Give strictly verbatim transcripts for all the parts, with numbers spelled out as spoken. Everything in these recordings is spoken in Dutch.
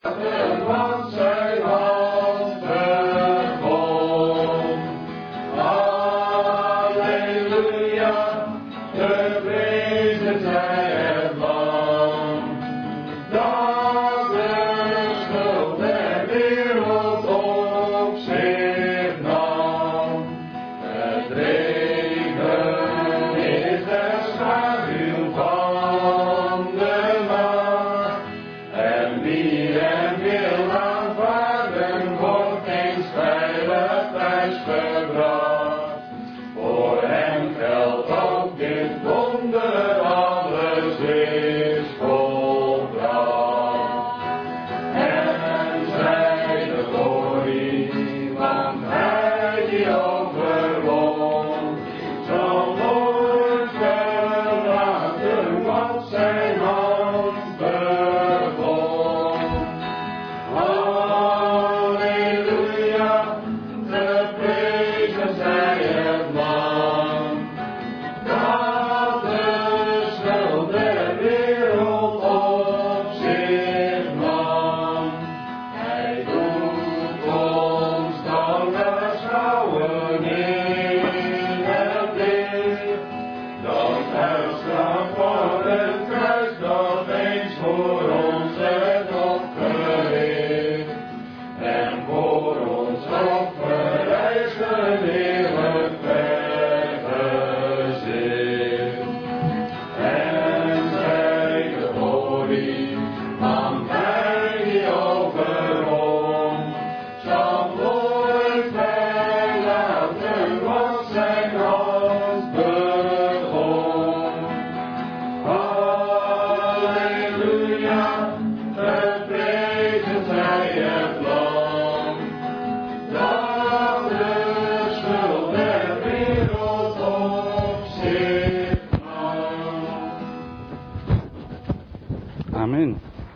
Want zijn hand begon. Halleluja, geprezen zij het lam. Dat de schuld der wereld op zich nam. Het regen is de schaduw van de macht. En wie hem wil aanvaarden, wordt eens veilig thuisgebracht. Voor hem geldt ook dit wonder, alles is volbracht. En zij de glorie, want hij die overwon, zal nooit verlaten wat zijn hand begon. Halleluja, geprezen zij het lam, dat de schuld der wereld op zich nam. Hij doet ons dan beschouwen in het licht, dat uitstraf van het kruis dat eens voor ons werd opgericht. En voor ons offer is een heerlijk vergezicht. En zij de glorie, want hij die overwon, zal nooit verlaten wat zijn hand begon. Halleluja, geprezen zij het lam, dat de schuld der wereld op zich nam. Amen.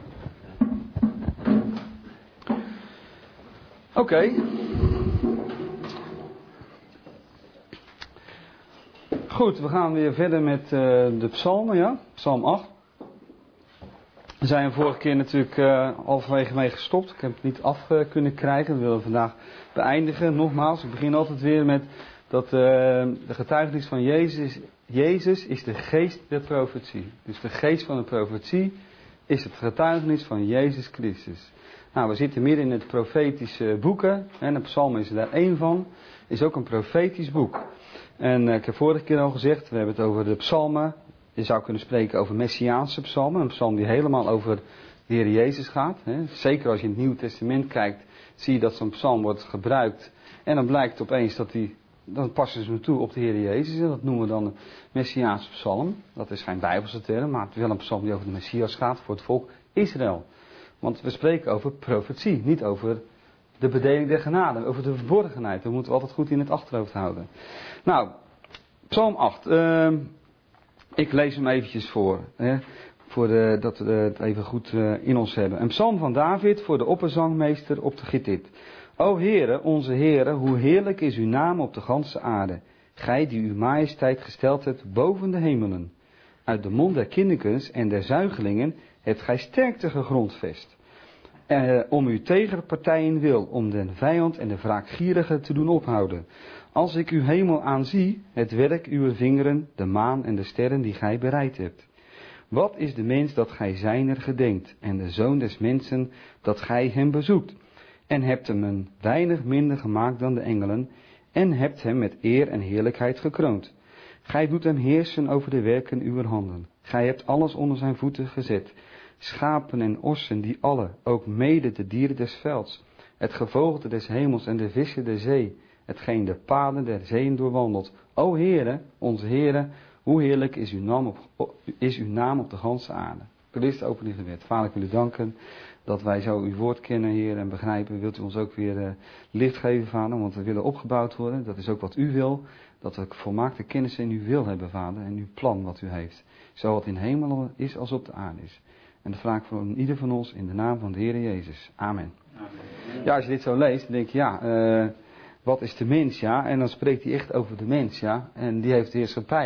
Oké. Goed, we gaan weer verder met uh, de psalmen, ja? Psalm acht. We zijn vorige keer natuurlijk uh, halverwege mee gestopt. Ik heb het niet af uh, kunnen krijgen. We willen vandaag beëindigen. Nogmaals, ik begin altijd weer met dat uh, de getuigenis van Jezus, Jezus is de geest der profetie. Dus de geest van de profetie is het getuigenis van Jezus Christus. Nou, we zitten midden in het profetische boeken. En de psalm is er daar één van. Is ook een profetisch boek. En uh, ik heb vorige keer al gezegd, we hebben het over de psalmen. Je zou kunnen spreken over messiaanse psalmen. Een psalm die helemaal over de Heer Jezus gaat. Hè. Zeker als je in het Nieuwe Testament kijkt, zie je dat zo'n psalm wordt gebruikt. En dan blijkt opeens dat die, dan passen ze hem toe op de Heer Jezus. En dat noemen we dan een messiaanse psalm. Dat is geen Bijbelse term, maar het is wel een psalm die over de Messias gaat voor het volk Israël. Want we spreken over profetie, niet over de bedeling der genade, over de verborgenheid. Dat moeten we altijd goed in het achterhoofd houden. Nou, psalm acht. Uh, ik lees hem eventjes voor. Hè, voor de, dat we het even goed uh, in ons hebben. Een psalm van David voor de opperzangmeester op de Gittit. O Heere, onze Heere, hoe heerlijk is uw naam op de ganse aarde. Gij die uw majesteit gesteld hebt boven de hemelen. Uit de mond der kinderkens en der zuigelingen hebt gij sterkte gegrondvest. Uh, om uw tegenpartijen wil, om den vijand en de wraakgierige te doen ophouden. Als ik uw hemel aanzie, het werk uw vingeren, de maan en de sterren die gij bereid hebt. Wat is de mens dat gij zijner gedenkt, en de zoon des mensen dat gij hem bezoekt? En hebt hem een weinig minder gemaakt dan de engelen, en hebt hem met eer en heerlijkheid gekroond. Gij doet hem heersen over de werken uwer handen. Gij hebt alles onder zijn voeten gezet. Schapen en ossen, die alle, ook mede de dieren des velds, het gevogelte des hemels en de vissen der zee, hetgeen de paden der zeeën doorwandelt. O Heere, onze Heere, hoe heerlijk is uw naam op, is uw naam op de ganse aarde. Christus opening gebed. Vader, ik wil u danken dat wij zo uw woord kennen, Heer, en begrijpen. Wilt u ons ook weer uh, licht geven, Vader, want we willen opgebouwd worden. Dat is ook wat u wil, dat we volmaakte kennis in uw wil hebben, Vader, en uw plan wat u heeft. Zo wat in hemel is als op de aarde is. En dat vraag ik voor ieder van ons in de naam van de Heer Jezus. Amen. Amen. Ja, als je dit zo leest, dan denk je, ja, uh, wat is de mens, ja? En dan spreekt hij echt over de mens, ja? En die heeft de heerschappij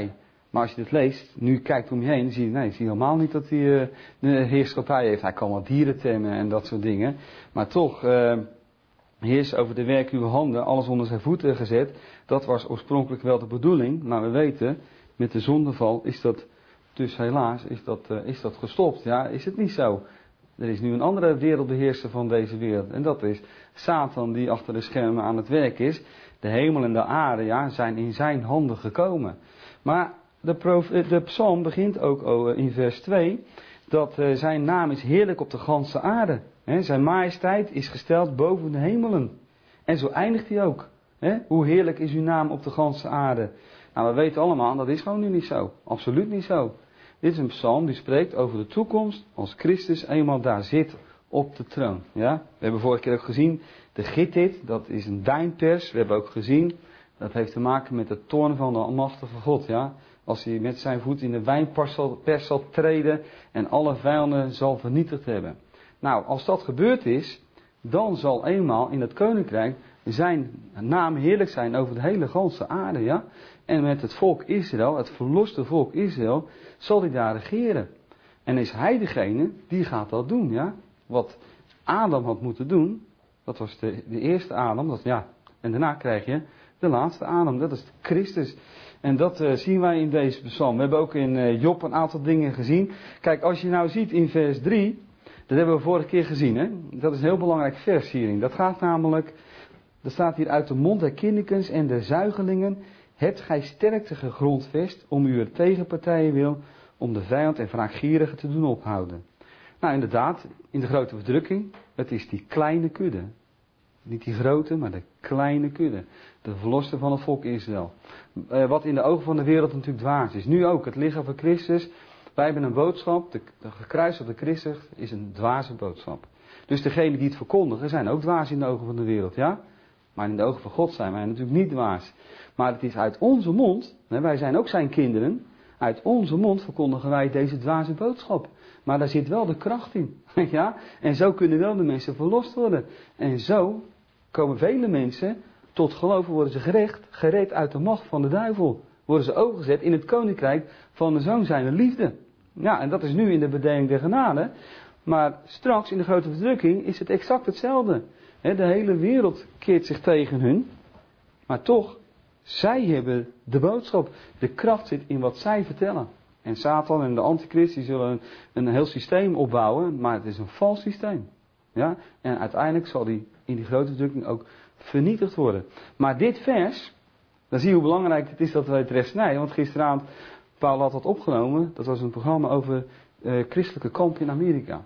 Maar als je dit leest, nu kijkt om je heen, zie je, nee, zie je helemaal niet dat hij uh, de heerschappij heeft. Hij kan wel dieren temmen en dat soort dingen. Maar toch, uh, heers over de werk uw handen, alles onder zijn voeten gezet. Dat was oorspronkelijk wel de bedoeling. Maar we weten, met de zondeval is dat, dus helaas, is dat, uh, is dat gestopt. Ja, is het niet zo. Er is nu een andere wereldbeheerser van deze wereld. En dat is Satan die achter de schermen aan het werk is. De hemel en de aarde, ja, zijn in zijn handen gekomen. Maar de, prof, de psalm begint ook in vers twee. Dat uh, zijn naam is heerlijk op de ganse aarde. He, zijn majesteit is gesteld boven de hemelen. En zo eindigt hij ook. He, hoe heerlijk is uw naam op de ganse aarde. Nou, we weten allemaal, dat is gewoon nu niet zo. Absoluut niet zo. Dit is een psalm die spreekt over de toekomst als Christus eenmaal daar zit op de troon. Ja? We hebben vorige keer ook gezien, de Gittit, dat is een duinpers. We hebben ook gezien, dat heeft te maken met de toorn van de almachtige God. Ja? Als hij met zijn voet in de wijnpers zal, pers zal treden en alle vijanden zal vernietigd hebben. Nou, als dat gebeurd is, dan zal eenmaal in het koninkrijk zijn naam heerlijk zijn over de hele ganse aarde. Ja? En met het volk Israël, het verloste volk Israël, zal hij daar regeren. En is hij degene die gaat dat doen. Ja? Wat Adam had moeten doen, dat was de, de eerste Adam. Dat, ja, en daarna krijg je de laatste Adam, dat is Christus. En dat uh, zien wij in deze psalm. We hebben ook in uh, Job een aantal dingen gezien. Kijk, als je nou ziet in vers drie, dat hebben we vorige keer gezien. Hè? Dat is een heel belangrijk vers hierin. Dat gaat namelijk, er staat hier uit de mond der kinnikens en der zuigelingen, hebt gij sterkte gegrondvest om uw tegenpartijen wil, om de vijand en wraakgierige te doen ophouden. Nou inderdaad, in de grote verdrukking, het is die kleine kudde. Niet die grote, maar de kleine kudde. De verloste van het volk Israël. Uh, wat in de ogen van de wereld natuurlijk dwaas is. Nu ook, het lichaam van Christus. Wij hebben een boodschap, de, de gekruisigde Christus is een dwaze boodschap. Dus degenen die het verkondigen zijn ook dwaas in de ogen van de wereld, ja? Maar in de ogen van God zijn wij natuurlijk niet dwaas. Maar het is uit onze mond, hè, wij zijn ook zijn kinderen, uit onze mond verkondigen wij deze dwaze boodschap. Maar daar zit wel de kracht in, ja? En zo kunnen wel de mensen verlost worden. En zo komen vele mensen tot geloven, worden ze gerecht, gered uit de macht van de duivel. Worden ze overgezet in het koninkrijk van de Zoon zijner liefde. Ja, en dat is nu in de bedeling der genade. Maar straks in de grote verdrukking is het exact hetzelfde. He, de hele wereld keert zich tegen hun. Maar toch, zij hebben de boodschap. De kracht zit in wat zij vertellen. En Satan en de antichrist die zullen een, een heel systeem opbouwen. Maar het is een vals systeem. Ja? En uiteindelijk zal die in die grote verdrukking ook vernietigd worden. Maar dit vers, dan zie je hoe belangrijk het is dat wij het recht snijden. Want gisteravond, Paul had dat opgenomen. Dat was een programma over uh, christelijke kamp in Amerika.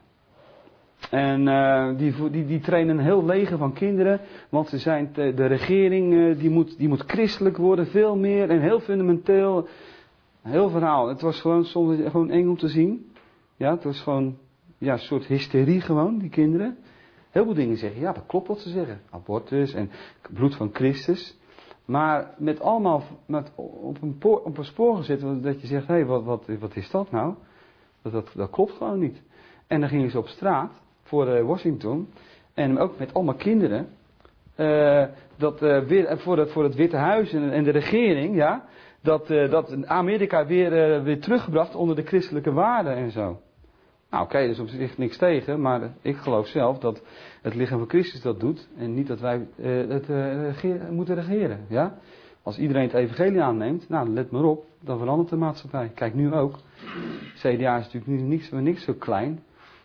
En uh, die, die, die trainen een heel leger van kinderen. Want ze zijn te, de regering uh, die, moet, die moet christelijk worden. Veel meer en heel fundamenteel. Heel verhaal. Het was gewoon soms gewoon eng om te zien. Ja, het was gewoon ja, een soort hysterie gewoon, die kinderen. Heel veel dingen zeggen. Ja, dat klopt wat ze zeggen. Abortus en bloed van Christus. Maar met allemaal met op, een poor, op een spoor gezet. Dat je zegt, hé, hey, wat, wat, wat is dat nou? Dat, dat, dat klopt gewoon niet. En dan gingen ze op straat voor uh, Washington. En ook met allemaal kinderen. Uh, dat, uh, weer, voor, het, voor het Witte Huis en, en de regering. Ja, dat, uh, dat Amerika weer, uh, weer teruggebracht onder de christelijke waarden en zo. Nou oké, okay, dus op zich niks tegen. Maar ik geloof zelf dat het lichaam van Christus dat doet. En niet dat wij uh, het uh, regeer, moeten regeren. Ja? Als iedereen het evangelie aanneemt. Nou let maar op. Dan verandert de maatschappij. Kijk nu ook. C D A is natuurlijk niet niks, niks zo klein.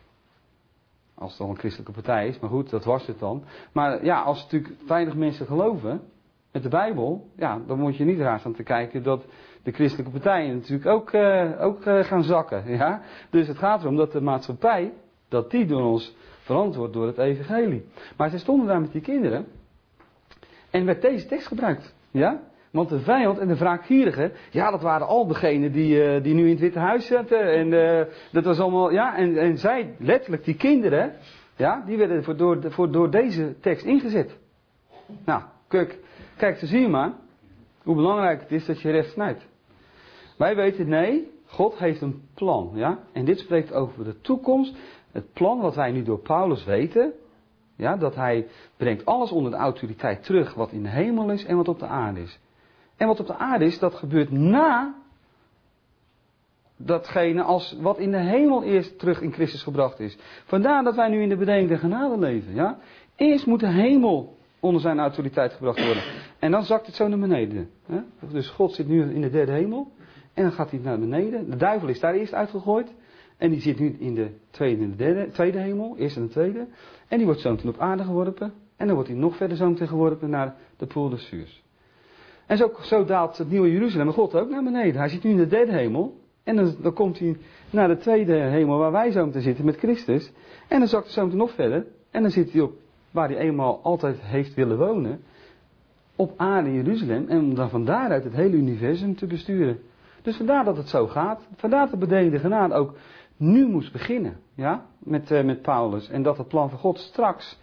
Als het al een christelijke partij is. Maar goed, dat was het dan. Maar ja, als natuurlijk weinig mensen geloven met de Bijbel. Ja, dan moet je niet raar staan te kijken dat de christelijke partijen natuurlijk ook, uh, ook uh, gaan zakken. Ja? Dus het gaat erom dat de maatschappij, dat die door ons veranderd wordt door het evangelie. Maar ze stonden daar met die kinderen. En werd deze tekst gebruikt. Ja? Want de vijand en de wraakgierigen, ja, dat waren al degenen die, uh, die nu in het Witte Huis zaten. En uh, dat was allemaal, ja, en, en zij, letterlijk die kinderen, ja, die werden voor, door, voor, door deze tekst ingezet. Nou, kijk, kijk, zo zie je maar hoe belangrijk het is dat je recht snijdt. Wij weten, nee, God heeft een plan, ja. En dit spreekt over de toekomst. Het plan wat wij nu door Paulus weten, ja, dat hij brengt alles onder de autoriteit terug wat in de hemel is en wat op de aarde is. En wat op de aarde is, dat gebeurt na datgene als wat in de hemel eerst terug in Christus gebracht is. Vandaar dat wij nu in de bedeling der genade leven. Ja? Eerst moet de hemel onder zijn autoriteit gebracht worden. En dan zakt het zo naar beneden. Hè? Dus God zit nu in de derde hemel. En dan gaat hij naar beneden. De duivel is daar eerst uitgegooid. En die zit nu in de tweede en de derde, tweede hemel. Eerste en de tweede. En die wordt zo meteen op aarde geworpen. En dan wordt hij nog verder zo meteen geworpen naar de poel des vuurs. En zo, zo daalt het nieuwe Jeruzalem en God ook naar beneden. Hij zit nu in de derde hemel. En dan, dan komt hij naar de tweede hemel waar wij zo meteen zitten met Christus. En dan zakt hij zo meteen nog verder. En dan zit hij op waar hij eenmaal altijd heeft willen wonen. Op aarde in Jeruzalem. En om dan van daaruit het hele universum te besturen. Dus vandaar dat het zo gaat. Vandaar dat de bedeling der genade ook nu moest beginnen. Ja? Met, uh, met Paulus. En dat het plan van God straks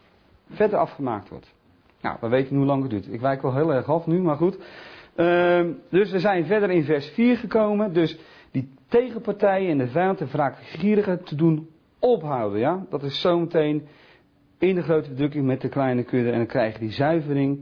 verder afgemaakt wordt. Nou, we weten hoe lang het duurt. Ik wijk wel heel erg af nu, maar goed. Uh, dus we zijn verder in vers vier gekomen. Dus die tegenpartijen en de vijand en wraakgierigen te doen ophouden. Ja? Dat is zometeen in de grote verdrukking met de kleine kudde. En dan krijg je die zuivering.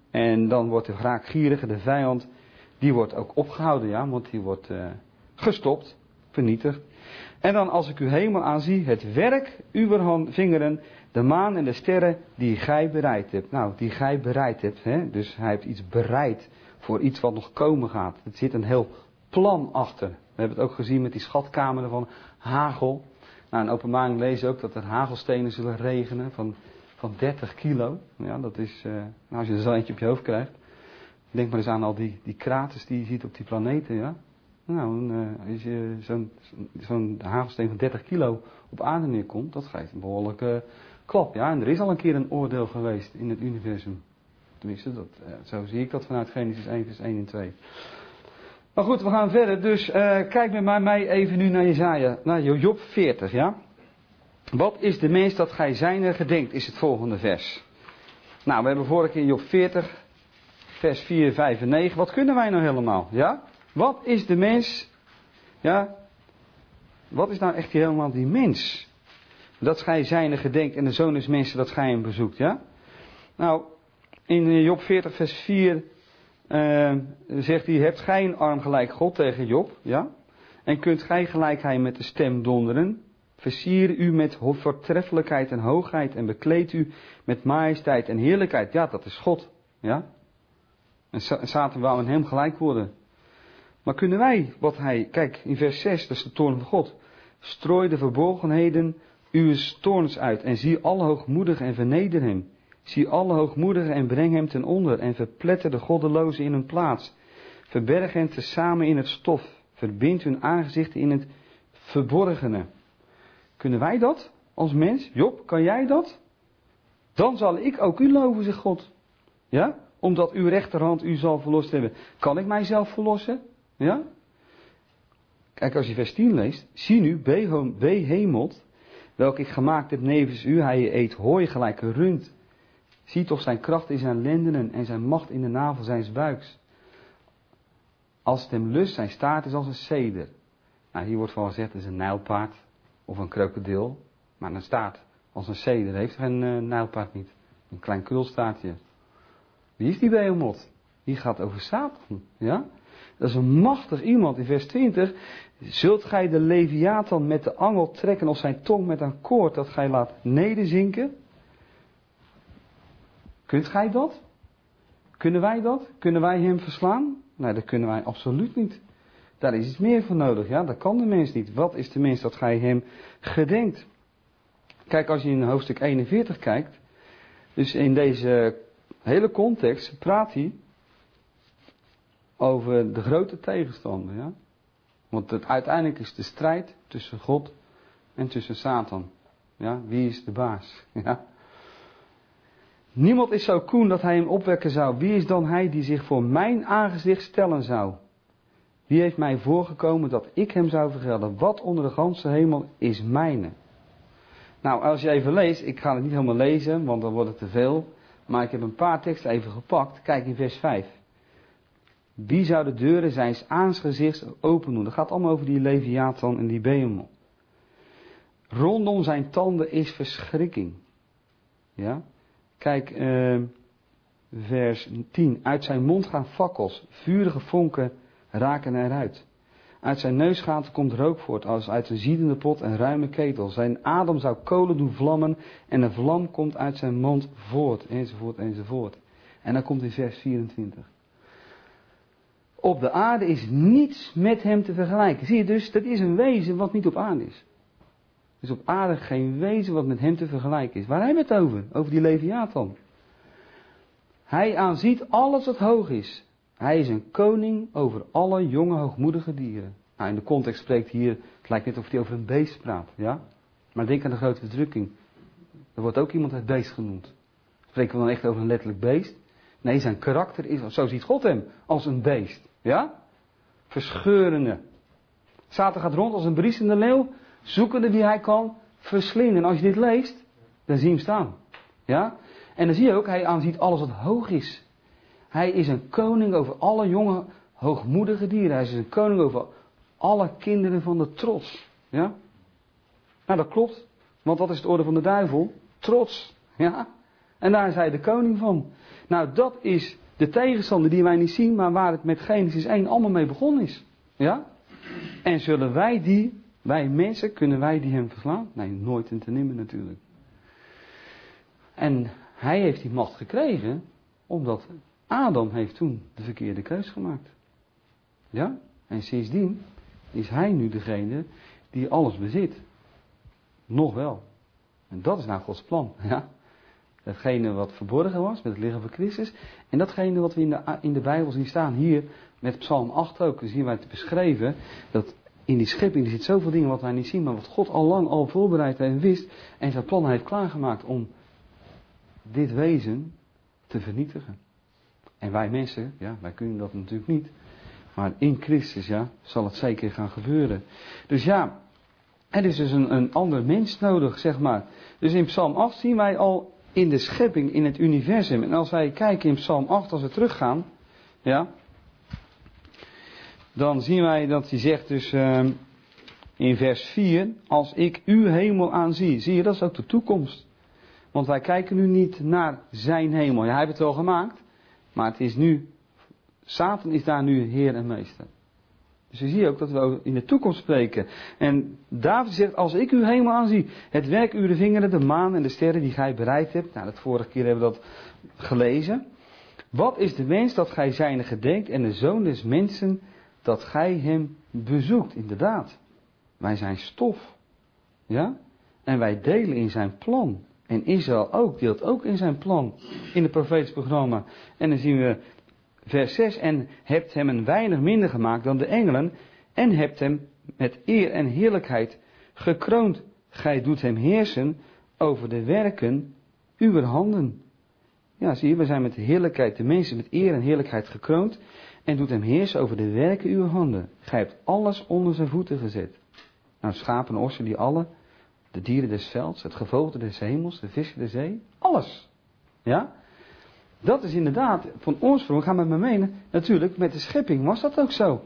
En dan wordt de wraakgierige, de vijand, die wordt ook opgehouden. Ja? Want die wordt uh, gestopt, vernietigd. En dan als ik uw hemel aanzie, het werk uwer vingeren, de maan en de sterren die gij bereid hebt. Nou, die gij bereid hebt. Hè? Dus hij heeft iets bereid voor iets wat nog komen gaat. Er zit een heel plan achter. We hebben het ook gezien met die schatkameren van hagel. Nou, in Openbaring lezen we ook dat er hagelstenen zullen regenen van, van dertig kilo. Ja, dat is, uh, nou, als je er zo eentje op je hoofd krijgt. Denk maar eens aan al die, die kraters die je ziet op die planeten, ja. Nou, uh, als je zo'n zo'n hagelsteen van dertig kilo op aarde neerkomt, dat geeft een behoorlijke klap, ja. En er is al een keer een oordeel geweest in het universum. Tenminste, dat, uh, zo zie ik dat vanuit Genesis één, vers één en twee. Maar goed, we gaan verder. Dus uh, kijk met mij even nu naar Jesaja, naar Job veertig, ja. Wat is de mens dat gij zijner gedenkt, is het volgende vers. Nou, we hebben vorige keer Job veertig, vers vier, vijf en negen. Wat kunnen wij nou helemaal, ja? Wat is de mens, ja? Wat is nou echt helemaal die mens? Dat gij zijner gedenkt en de zoon is mensen dat gij hem bezoekt, ja? Nou, in Job veertig, vers vier... Uh, zegt hij, hebt gij een arm gelijk God tegen Job, ja? En kunt gij gelijk hij met de stem donderen? Versier u met voortreffelijkheid en hoogheid en bekleed u met majesteit en heerlijkheid. Ja, dat is God, ja? En Satan wou in hem gelijk worden. Maar kunnen wij, wat hij, kijk in vers zes, dat is de toorn van God. Strooi de verborgenheden uw toorns uit en zie alle hoogmoedigen en verneder hem. Zie alle hoogmoedigen en breng hem ten onder en verpletter de goddelozen in hun plaats. Verberg hen tezamen in het stof. Verbind hun aangezichten in het verborgene. Kunnen wij dat als mens? Job, kan jij dat? Dan zal ik ook u loven, zegt God. Ja? Omdat uw rechterhand u zal verlost hebben. Kan ik mijzelf verlossen? Ja? Kijk, als je vers tien leest. Zie nu, behemeld, welke ik gemaakt heb nevens u. Hij eet hooi gelijk een rund. Zie toch zijn kracht in zijn lendenen en zijn macht in de navel zijns buiks. Als het hem lust, zijn staart is als een ceder. Nou, hier wordt van gezegd, het is een nijlpaard of een krokodil. Maar een staart als een ceder heeft geen uh, nijlpaard niet. Een klein krulstaartje. Wie is die Behemoth? Die gaat over Satan, ja? Dat is een machtig iemand. In vers twintig. Zult gij de Leviathan met de angel trekken of zijn tong met een koord dat gij laat nederzinken? Kunt gij dat? Kunnen wij dat? Kunnen wij hem verslaan? Nee, dat kunnen wij absoluut niet. Daar is iets meer voor nodig, ja? Dat kan de mens niet. Wat is de mens dat gij hem gedenkt? Kijk, als je in hoofdstuk eenenveertig kijkt. Dus in deze hele context praat hij over de grote tegenstander, ja? Want het, uiteindelijk is de strijd tussen God en tussen Satan. Ja? Wie is de baas? Ja? Niemand is zo koen dat hij hem opwekken zou. Wie is dan hij die zich voor mijn aangezicht stellen zou? Wie heeft mij voorgekomen dat ik hem zou vergelden? Wat onder de ganse hemel is mijne? Nou, als je even leest, ik ga het niet helemaal lezen, want dan wordt het te veel. Maar ik heb een paar teksten even gepakt. Kijk in vers vijf. Wie zou de deuren zijns aangezichts open doen? Dat gaat allemaal over die Leviathan en die Behemoth. Rondom zijn tanden is verschrikking. Ja? Kijk, uh, vers tien. Uit zijn mond gaan fakkels, vurige vonken raken eruit. Uit zijn neusgaten komt rook voort, als uit een ziedende pot en ruime ketel. Zijn adem zou kolen doen vlammen en een vlam komt uit zijn mond voort, enzovoort, enzovoort. En dan komt in vers vierentwintig. Op de aarde is niets met hem te vergelijken. Zie je dus, dat is een wezen wat niet op aarde is. Dus op aarde geen wezen wat met hem te vergelijken is. Waar hebben we het over? Over die Leviathan. Hij aanziet alles wat hoog is. Hij is een koning over alle jonge hoogmoedige dieren. Nou, in de context spreekt hier, het lijkt net of hij over een beest praat. Ja? Maar denk aan de grote verdrukking. Er wordt ook iemand het beest genoemd. Spreken we dan echt over een letterlijk beest? Nee, zijn karakter is, zo ziet God hem, als een beest. Ja? Verscheurende. Satan gaat rond als een briesende leeuw, zoekende wie hij kan verslinden. En als je dit leest, dan zie je hem staan. Ja? En dan zie je ook, hij aanziet alles wat hoog is. Hij is een koning over alle jonge, hoogmoedige dieren. Hij is een koning over alle kinderen van de trots. Ja? Nou, dat klopt. Want wat is het orde van de duivel? Trots. Ja? En daar is hij de koning van. Nou, dat is de tegenstander die wij niet zien, maar waar het met Genesis één allemaal mee begonnen is. Ja? En zullen wij die, wij mensen, kunnen wij die hem verslaan? Nee, nooit en ten nimmer natuurlijk. En hij heeft die macht gekregen, omdat Adam heeft toen de verkeerde keus gemaakt. Ja? En sindsdien is hij nu degene die alles bezit. Nog wel. En dat is nou Gods plan. Ja? Datgene wat verborgen was met het lichaam van Christus. En datgene wat we in de, in de Bijbel zien staan. Hier met Psalm acht ook. Dan zien wij het beschreven. Dat in die schepping er zit zoveel dingen wat wij niet zien. Maar wat God al lang al voorbereid heeft en wist. En zijn plan heeft klaargemaakt om dit wezen te vernietigen. En wij mensen, ja, wij kunnen dat natuurlijk niet. Maar in Christus, ja, zal het zeker gaan gebeuren. Dus ja, er is dus een, een ander mens nodig, zeg maar. Dus in Psalm acht zien wij al in de schepping, in het universum. En als wij kijken in Psalm acht, als we teruggaan, ja, dan zien wij dat hij zegt dus uh, in vers vier, als ik uw hemel aanzie. Zie je, dat is ook de toekomst. Want wij kijken nu niet naar zijn hemel. Ja, hij heeft het wel gemaakt, maar het is nu, Satan is daar nu heer en meester. Dus je ziet ook dat we in de toekomst spreken. En David zegt, als ik uw hemel aanzie, het werk uw vingeren, de maan en de sterren die gij bereid hebt. Nou, dat vorige keer hebben we dat gelezen. Wat is de mens dat gij zijne gedenkt en de zoon des mensen dat gij hem bezoekt? Inderdaad, wij zijn stof. Ja? En wij delen in zijn plan. En Israël ook, deelt ook in zijn plan. In het profetisch programma. En dan zien we vers zes. En hebt hem een weinig minder gemaakt dan de engelen. En hebt hem met eer en heerlijkheid gekroond. Gij doet hem heersen over de werken uwer handen. Ja, zie je, we zijn met heerlijkheid, de mensen met eer en heerlijkheid gekroond. En doet hem heersen over de werken uwer handen. Gij hebt alles onder zijn voeten gezet. Nou, schapen en ossen die alle. De dieren des velds, het gevogelte des hemels, de vissen der zee, alles. Ja? Dat is inderdaad, van oorsprong, gaan we maar menen, natuurlijk met de schepping was dat ook zo.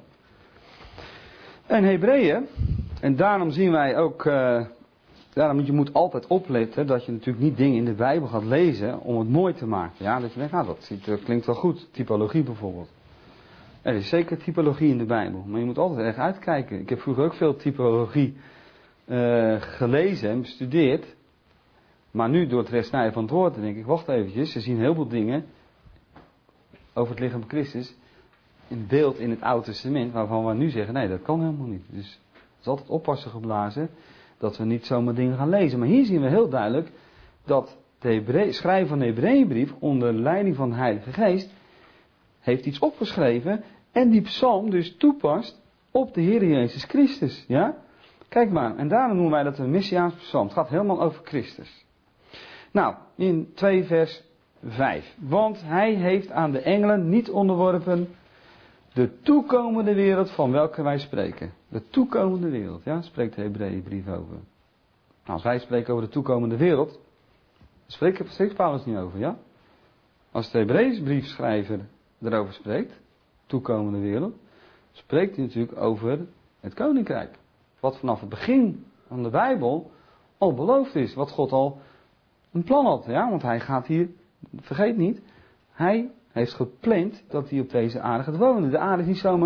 En Hebreeën, en daarom zien wij ook, uh, daarom je moet altijd opletten dat je natuurlijk niet dingen in de Bijbel gaat lezen om het mooi te maken. Ja, dat je denkt, nou dat, ziet, dat klinkt wel goed, typologie bijvoorbeeld. Er is zeker typologie in de Bijbel, maar je moet altijd erg uitkijken. Ik heb vroeger ook veel typologie Uh, gelezen en bestudeerd. Maar nu door het resnijden van het woord, dan denk ik, wacht eventjes, ze zien heel veel dingen over het lichaam van Christus in beeld in het Oude Testament, waarvan we nu zeggen, nee, dat kan helemaal niet. Dus het is altijd oppassen geblazen dat we niet zomaar dingen gaan lezen. Maar hier zien we heel duidelijk dat de Hebre- schrijver van de Hebreeënbrief onder leiding van de Heilige Geest heeft iets opgeschreven en die psalm dus toepast op de Heer Jezus Christus. Ja? Kijk maar, en daarom noemen wij dat een Messiaans psalm. Het gaat helemaal over Christus. Nou, in twee vers vijf. Want hij heeft aan de engelen niet onderworpen de toekomende wereld van welke wij spreken. De toekomende wereld, ja, spreekt de Hebreeënbrief over. Nou, als wij spreken over de toekomende wereld, spreekt, spreekt Paulus niet over, ja? Als de Hebreeënbriefschrijver erover spreekt, toekomende wereld, spreekt hij natuurlijk over het koninkrijk. Wat vanaf het begin van de Bijbel al beloofd is. Wat God al een plan had. Ja? Want hij gaat hier, vergeet niet, hij heeft gepland dat hij op deze aarde gaat wonen. De aarde is niet zomaar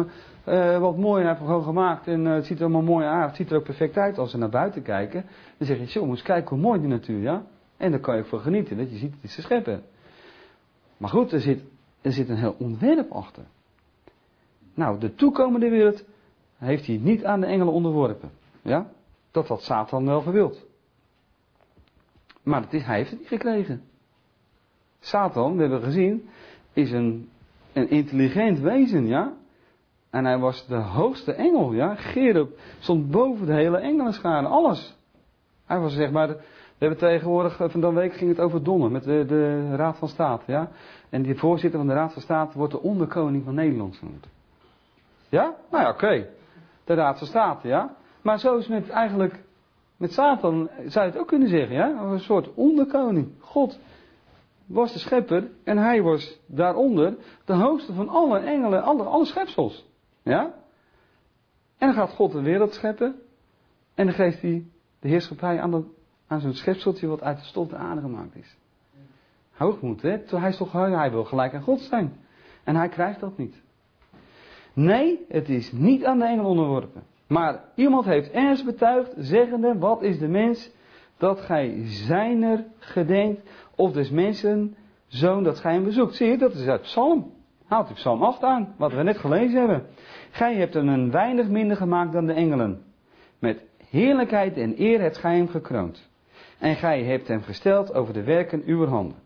uh, wat mooi, hij heeft hem gewoon gemaakt en uh, het ziet er allemaal mooi uit. Het ziet er ook perfect uit als we naar buiten kijken. Dan zeg je, jongens, kijk hoe mooi die natuur, ja. En daar kan je ook van genieten, dat je ziet, het is te scheppen. Maar goed, er zit, er zit een heel ontwerp achter. Nou, de toekomende wereld heeft hij niet aan de engelen onderworpen. Ja, dat had Satan wel gewild. Maar het is, hij heeft het niet gekregen. Satan, we hebben gezien, is een, een intelligent wezen, ja. En hij was de hoogste engel, ja. Cherub stond boven de hele engelenschare, alles. Hij was zeg maar, we hebben tegenwoordig, van de week ging het over Donner, met de, de Raad van State, ja. En die voorzitter van de Raad van State wordt de onderkoning van Nederland genoemd. Ja? Nou ja, oké. Okay. De Raad van State, ja. Maar zo is met eigenlijk, met Satan, zou je het ook kunnen zeggen, ja. Een soort onderkoning. God was de schepper en hij was daaronder de hoogste van alle engelen, alle, alle schepsels. Ja? En dan gaat God de wereld scheppen en dan geeft hij de heerschappij aan, de, aan zo'n schepseltje wat uit de stof de aarde gemaakt is. Hoogmoed, hè? Hij is toch, hij wil gelijk aan God zijn. En hij krijgt dat niet. Nee, het is niet aan de engel onderworpen. Maar iemand heeft ergens betuigd, zeggende, wat is de mens dat gij zijner gedenkt, of des mensen zoon dat gij hem bezoekt. Zie je, dat is uit Psalm. Haalt u Psalm acht aan, wat we net gelezen hebben. Gij hebt hem een weinig minder gemaakt dan de engelen. Met heerlijkheid en eer hebt gij hem gekroond. En gij hebt hem gesteld over de werken uwer handen.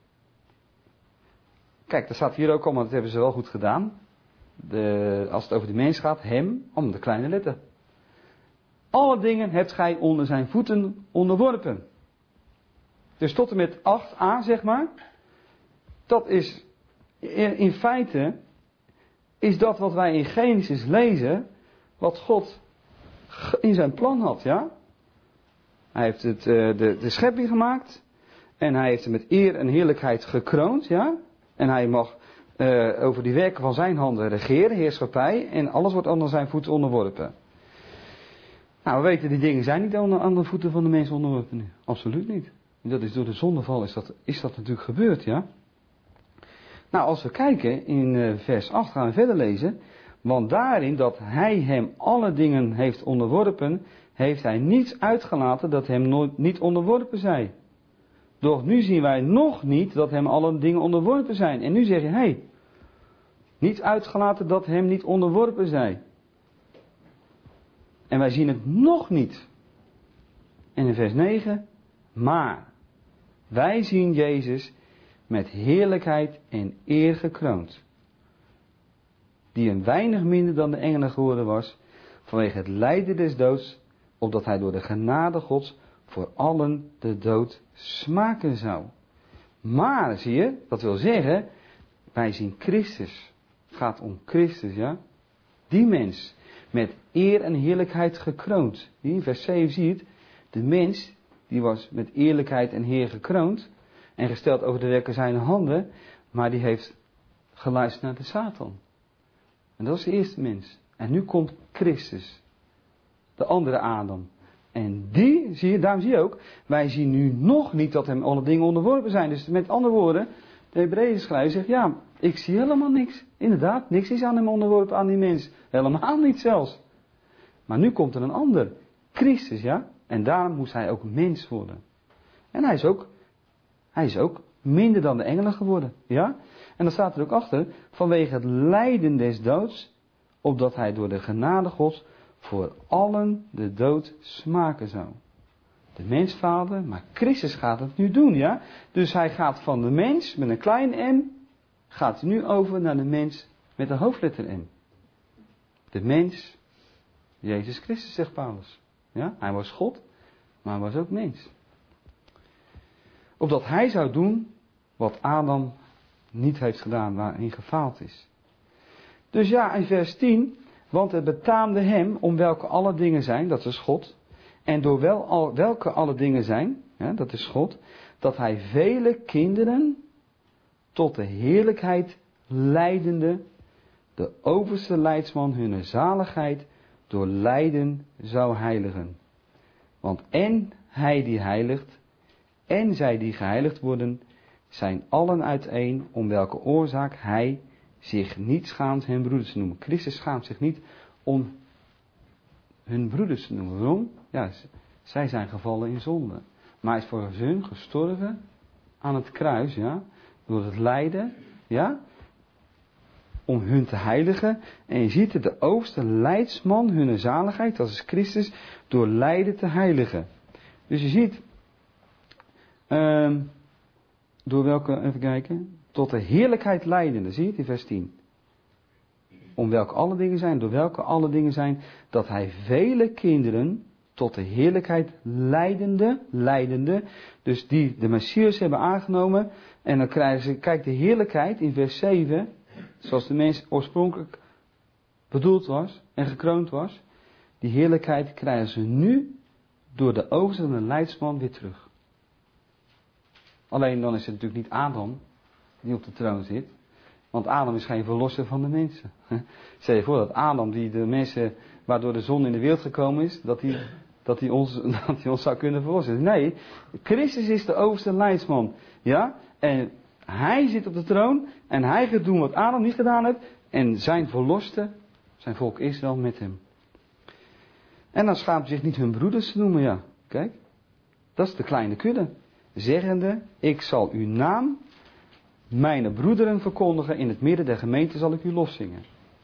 Kijk, dat staat hier ook al, maar dat hebben ze wel goed gedaan. De, als het over de mens gaat, hem, om de kleine letter. Alle dingen hebt gij onder zijn voeten onderworpen. Dus tot en met acht a, zeg maar. Dat is, in feite, is dat wat wij in Genesis lezen, wat God in zijn plan had, ja. Hij heeft het, de, de schepping gemaakt. En hij heeft hem met eer en heerlijkheid gekroond, ja. En hij mag uh, over die werken van zijn handen regeren, heerschappij. En alles wordt onder zijn voeten onderworpen. Nou, we weten, die dingen zijn niet onder, aan de voeten van de mensen onderworpen nu. Absoluut niet. Dat is door de zondeval is dat, is dat natuurlijk gebeurd, ja. Nou, als we kijken in uh, vers acht gaan we verder lezen. Want daarin dat hij hem alle dingen heeft onderworpen, heeft hij niets uitgelaten dat hem nooit niet onderworpen zij. Doch nu zien wij nog niet dat hem alle dingen onderworpen zijn. En nu zeg je, hé, hey, niets uitgelaten dat hem niet onderworpen zij. En wij zien het nog niet. En in vers negen, maar wij zien Jezus met heerlijkheid en eer gekroond. Die een weinig minder dan de engelen geworden was, vanwege het lijden des doods, opdat hij door de genade Gods voor allen de dood smaken zou. Maar, zie je, dat wil zeggen, wij zien Christus. Het gaat om Christus, ja. Die mens, met eer en heerlijkheid gekroond. Die in vers zeven zie je het, de mens, die was met eerlijkheid en heer gekroond, en gesteld over de werken zijn handen, maar die heeft geluisterd naar de Satan. En dat is de eerste mens. En nu komt Christus, de andere Adam. En die, zie je, daarom zie je ook, wij zien nu nog niet dat hem alle dingen onderworpen zijn. Dus met andere woorden, de Hebreeën schrijver zegt, ja, ik zie helemaal niks. Inderdaad, niks is aan hem onderworpen, aan die mens. Helemaal niet zelfs. Maar nu komt er een ander, Christus, ja. En daarom moest hij ook mens worden. En hij is ook, hij is ook minder dan de engelen geworden, ja. En dan staat er ook achter, vanwege het lijden des doods, opdat hij door de genade Gods voor allen de dood smaken zou. De mens faalde, maar Christus gaat het nu doen, ja. Dus hij gaat van de mens met een klein m, gaat nu over naar de mens met de hoofdletter M. De mens, Jezus Christus, zegt Paulus. Ja, hij was God, maar hij was ook mens. Opdat hij zou doen wat Adam niet heeft gedaan, waarin gefaald is. Dus ja, in vers tien, want het betaamde hem om welke alle dingen zijn, dat is God, en door wel al, welke alle dingen zijn, ja, dat is God, dat hij vele kinderen tot de heerlijkheid leidende, de overste leidsman hunne zaligheid door lijden zou heiligen. Want en hij die heiligt, en zij die geheiligd worden, zijn allen uiteen om welke oorzaak hij zich niet schaamt hun broeders te noemen. Christus schaamt zich niet om hun broeders te noemen. Waarom? Ja, zij zijn gevallen in zonde. Maar hij is voor hun gestorven aan het kruis, ja, door het lijden, ja, om hun te heiligen. En je ziet het, de overste leidsman hun zaligheid, dat is Christus, door lijden te heiligen. Dus je ziet, um, door welke, even kijken, tot de heerlijkheid leidende, zie je het in vers tien. Om welke alle dingen zijn, door welke alle dingen zijn, dat hij vele kinderen tot de heerlijkheid leidende, leidende, dus die de Messias hebben aangenomen. En dan krijgen ze, kijk, de heerlijkheid in vers zeven, zoals de mens oorspronkelijk bedoeld was en gekroond was, die heerlijkheid krijgen ze nu door de oogst van de leidsman weer terug. Alleen dan is het natuurlijk niet Adam die op de troon zit, want Adam is geen verlosser van de mensen. Stel je voor dat Adam, die de mensen, waardoor de zon in de wereld gekomen is, dat hij, dat hij, ons, dat hij ons zou kunnen verlossen. Nee, Christus is de overste leidsman. Ja, en hij zit op de troon en hij gaat doen wat Adam niet gedaan heeft. En zijn verloste, zijn volk Israël met hem. En dan schaamt zich niet hun broeders te noemen, ja. Kijk, dat is de kleine kudde. Zeggende, ik zal uw naam, mijn broederen verkondigen, in het midden der gemeente zal ik u loszingen.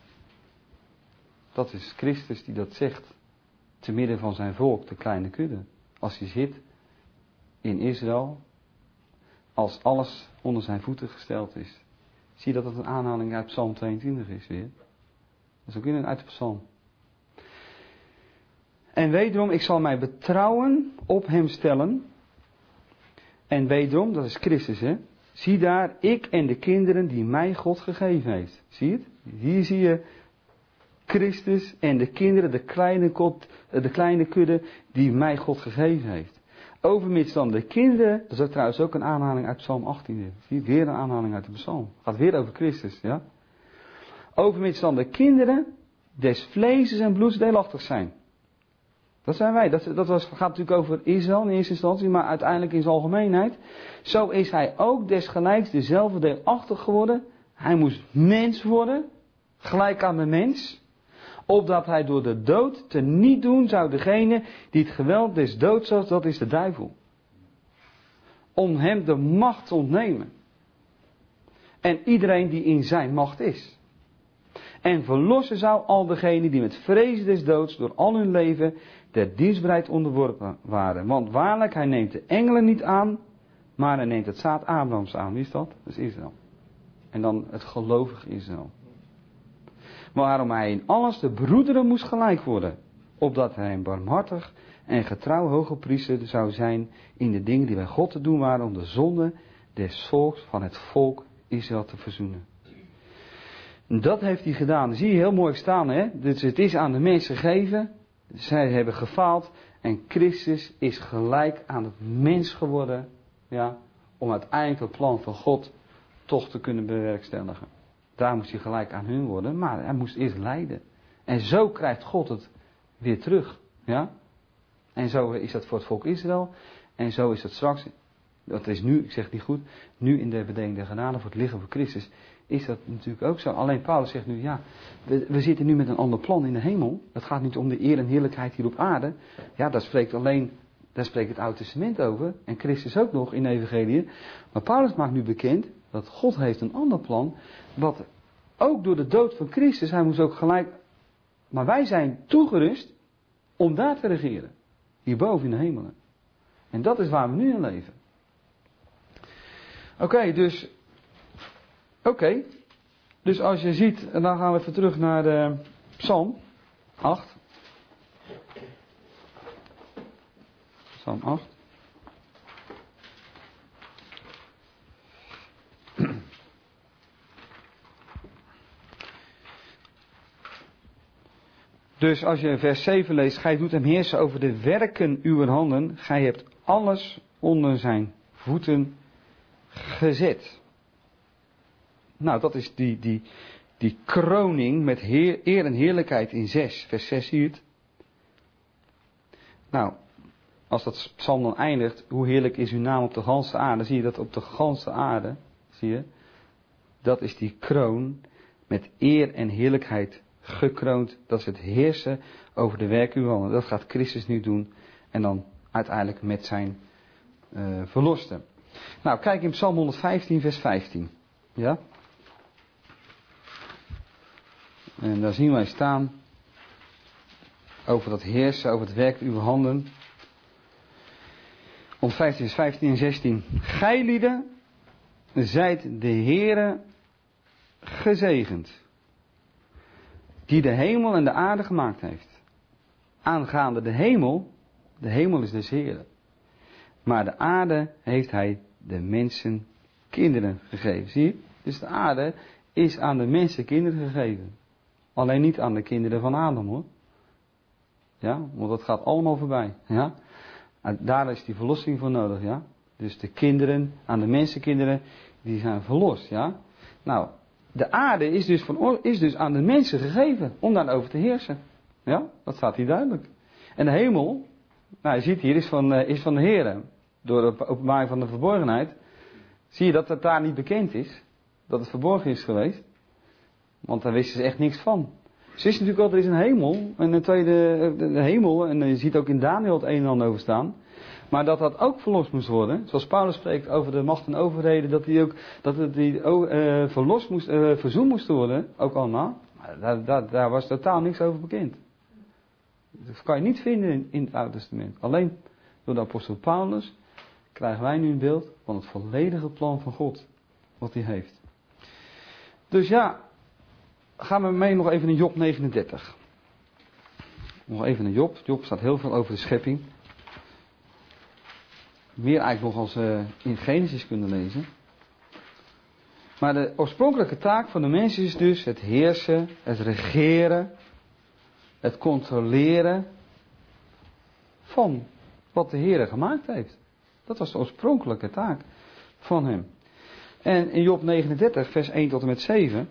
Dat is Christus die dat zegt, te midden van zijn volk, de kleine kudde. Als hij zit in Israël, als alles onder zijn voeten gesteld is. Zie je dat het een aanhaling uit Psalm tweeëntwintig is weer. Dat is ook in uit de Psalm. En wederom, ik zal mij betrouwen op hem stellen. En wederom, dat is Christus, hè. Zie daar, ik en de kinderen die mij God gegeven heeft. Zie je het? Hier zie je Christus en de kinderen, de kleine, God, de kleine kudde die mij God gegeven heeft. Overmits dan de kinderen, dat is ook trouwens ook een aanhaling uit Psalm achttien. Zie je, weer een aanhaling uit de Psalm. Het gaat weer over Christus, ja. Overmits dan de kinderen des vleeses en bloeds deelachtig zijn. Dat zijn wij. Dat, dat was, gaat natuurlijk over Israël in eerste instantie, maar uiteindelijk in zijn algemeenheid. Zo is hij ook desgelijks dezelfde deelachtig geworden. Hij moest mens worden, gelijk aan de mens. Opdat hij door de dood te niet doen zou degene die het geweld des doods was, dat is de duivel. Om hem de macht te ontnemen. En iedereen die in zijn macht is. En verlossen zou al degenen die met vrees des doods door al hun leven der dienstbaarheid onderworpen waren. Want waarlijk, hij neemt de engelen niet aan, maar hij neemt het zaad Abrahams aan. Wie is dat? Dat is Israël. En dan het gelovige Israël. Waarom hij in alles de broederen moest gelijk worden. Opdat hij een barmhartig en getrouw hoge priester zou zijn in de dingen die bij God te doen waren om de zonde des volks van het volk Israël te verzoenen. Dat heeft hij gedaan. Dat zie je heel mooi staan, hè. Dus het is aan de mensen gegeven. Zij hebben gefaald. En Christus is gelijk aan het mens geworden. Ja, om uiteindelijk het plan van God toch te kunnen bewerkstelligen. Daar moest hij gelijk aan hun worden. Maar hij moest eerst lijden. En zo krijgt God het weer terug. Ja. En zo is dat voor het volk Israël. En zo is het straks. Dat is nu, ik zeg het niet goed. Nu in de bedeling der genade voor het lichaam van Christus. Is dat natuurlijk ook zo. Alleen Paulus zegt nu, ja, we, we zitten nu met een ander plan in de hemel. Het gaat niet om de eer en heerlijkheid hier op aarde. Ja, daar spreekt alleen, daar spreekt het Oude Testament over. En Christus ook nog in de evangelie. Maar Paulus maakt nu bekend dat God heeft een ander plan. Wat ook door de dood van Christus, hij moest ook gelijk. Maar wij zijn toegerust om daar te regeren. Hierboven in de hemelen. En dat is waar we nu in leven. Oké, okay, dus... Oké, okay. Dus als je ziet, en dan gaan we even terug naar de Psalm acht. Psalm acht. Dus als je vers zeven leest, gij doet hem heersen over de werken uwer handen, gij hebt alles onder zijn voeten gezet. Nou, dat is die, die, die kroning met heer, eer en heerlijkheid in zes, vers zes zie je het. Nou, als dat psalm dan eindigt, hoe heerlijk is uw naam op de ganse aarde, zie je dat op de ganse aarde, zie je. Dat is die kroon met eer en heerlijkheid gekroond. Dat is het heersen over de werken uw handen. Dat gaat Christus nu doen. En dan uiteindelijk met zijn uh, verlosten. Nou, kijk in Psalm honderdvijftien, vers vijftien. Ja? En daar zien wij staan over dat heersen, over het werk uw handen. honderdvijftien, vers vijftien en zestien. Gij lieden, zijt de Heere gezegend, die de hemel en de aarde gemaakt heeft. Aangaande de hemel, de hemel is des Heeren, maar de aarde heeft hij de mensen kinderen gegeven. Zie je? Dus de aarde is aan de mensen kinderen gegeven. Alleen niet aan de kinderen van Adam, hoor. Ja, want dat gaat allemaal voorbij. Ja. En daar is die verlossing voor nodig, ja. Dus de kinderen, aan de mensenkinderen, die zijn verlost, ja. Nou, de aarde is dus, van, is dus aan de mensen gegeven om daarover te heersen. Ja, dat staat hier duidelijk. En de hemel, nou je ziet hier, is van, is van de Heer. Door de openbaring van de verborgenheid. Zie je dat het daar niet bekend is. Dat het verborgen is geweest. Want daar wisten ze echt niks van. Ze wisten natuurlijk wel, er is een hemel. En een tweede, de, de hemel. En je ziet ook in Daniel het een en ander over staan. Maar dat dat ook verlost moest worden. Zoals Paulus spreekt over de macht en overheden. Dat die ook, dat het die uh, verlost moest, uh, verzoend moest worden. Ook allemaal. Maar daar, daar, daar was totaal niks over bekend. Dat kan je niet vinden in, in het Oude Testament. Alleen door de apostel Paulus krijgen wij nu een beeld van het volledige plan van God. Wat hij heeft. Dus ja, gaan we mee nog even naar Job negenendertig. Nog even naar Job. Job staat heel veel over de schepping. Meer eigenlijk nog als we in Genesis kunnen lezen. Maar de oorspronkelijke taak van de mens is dus het heersen, het regeren, het controleren van wat de Heer gemaakt heeft. Dat was de oorspronkelijke taak van hem. En in Job negenendertig, vers één tot en met zeven,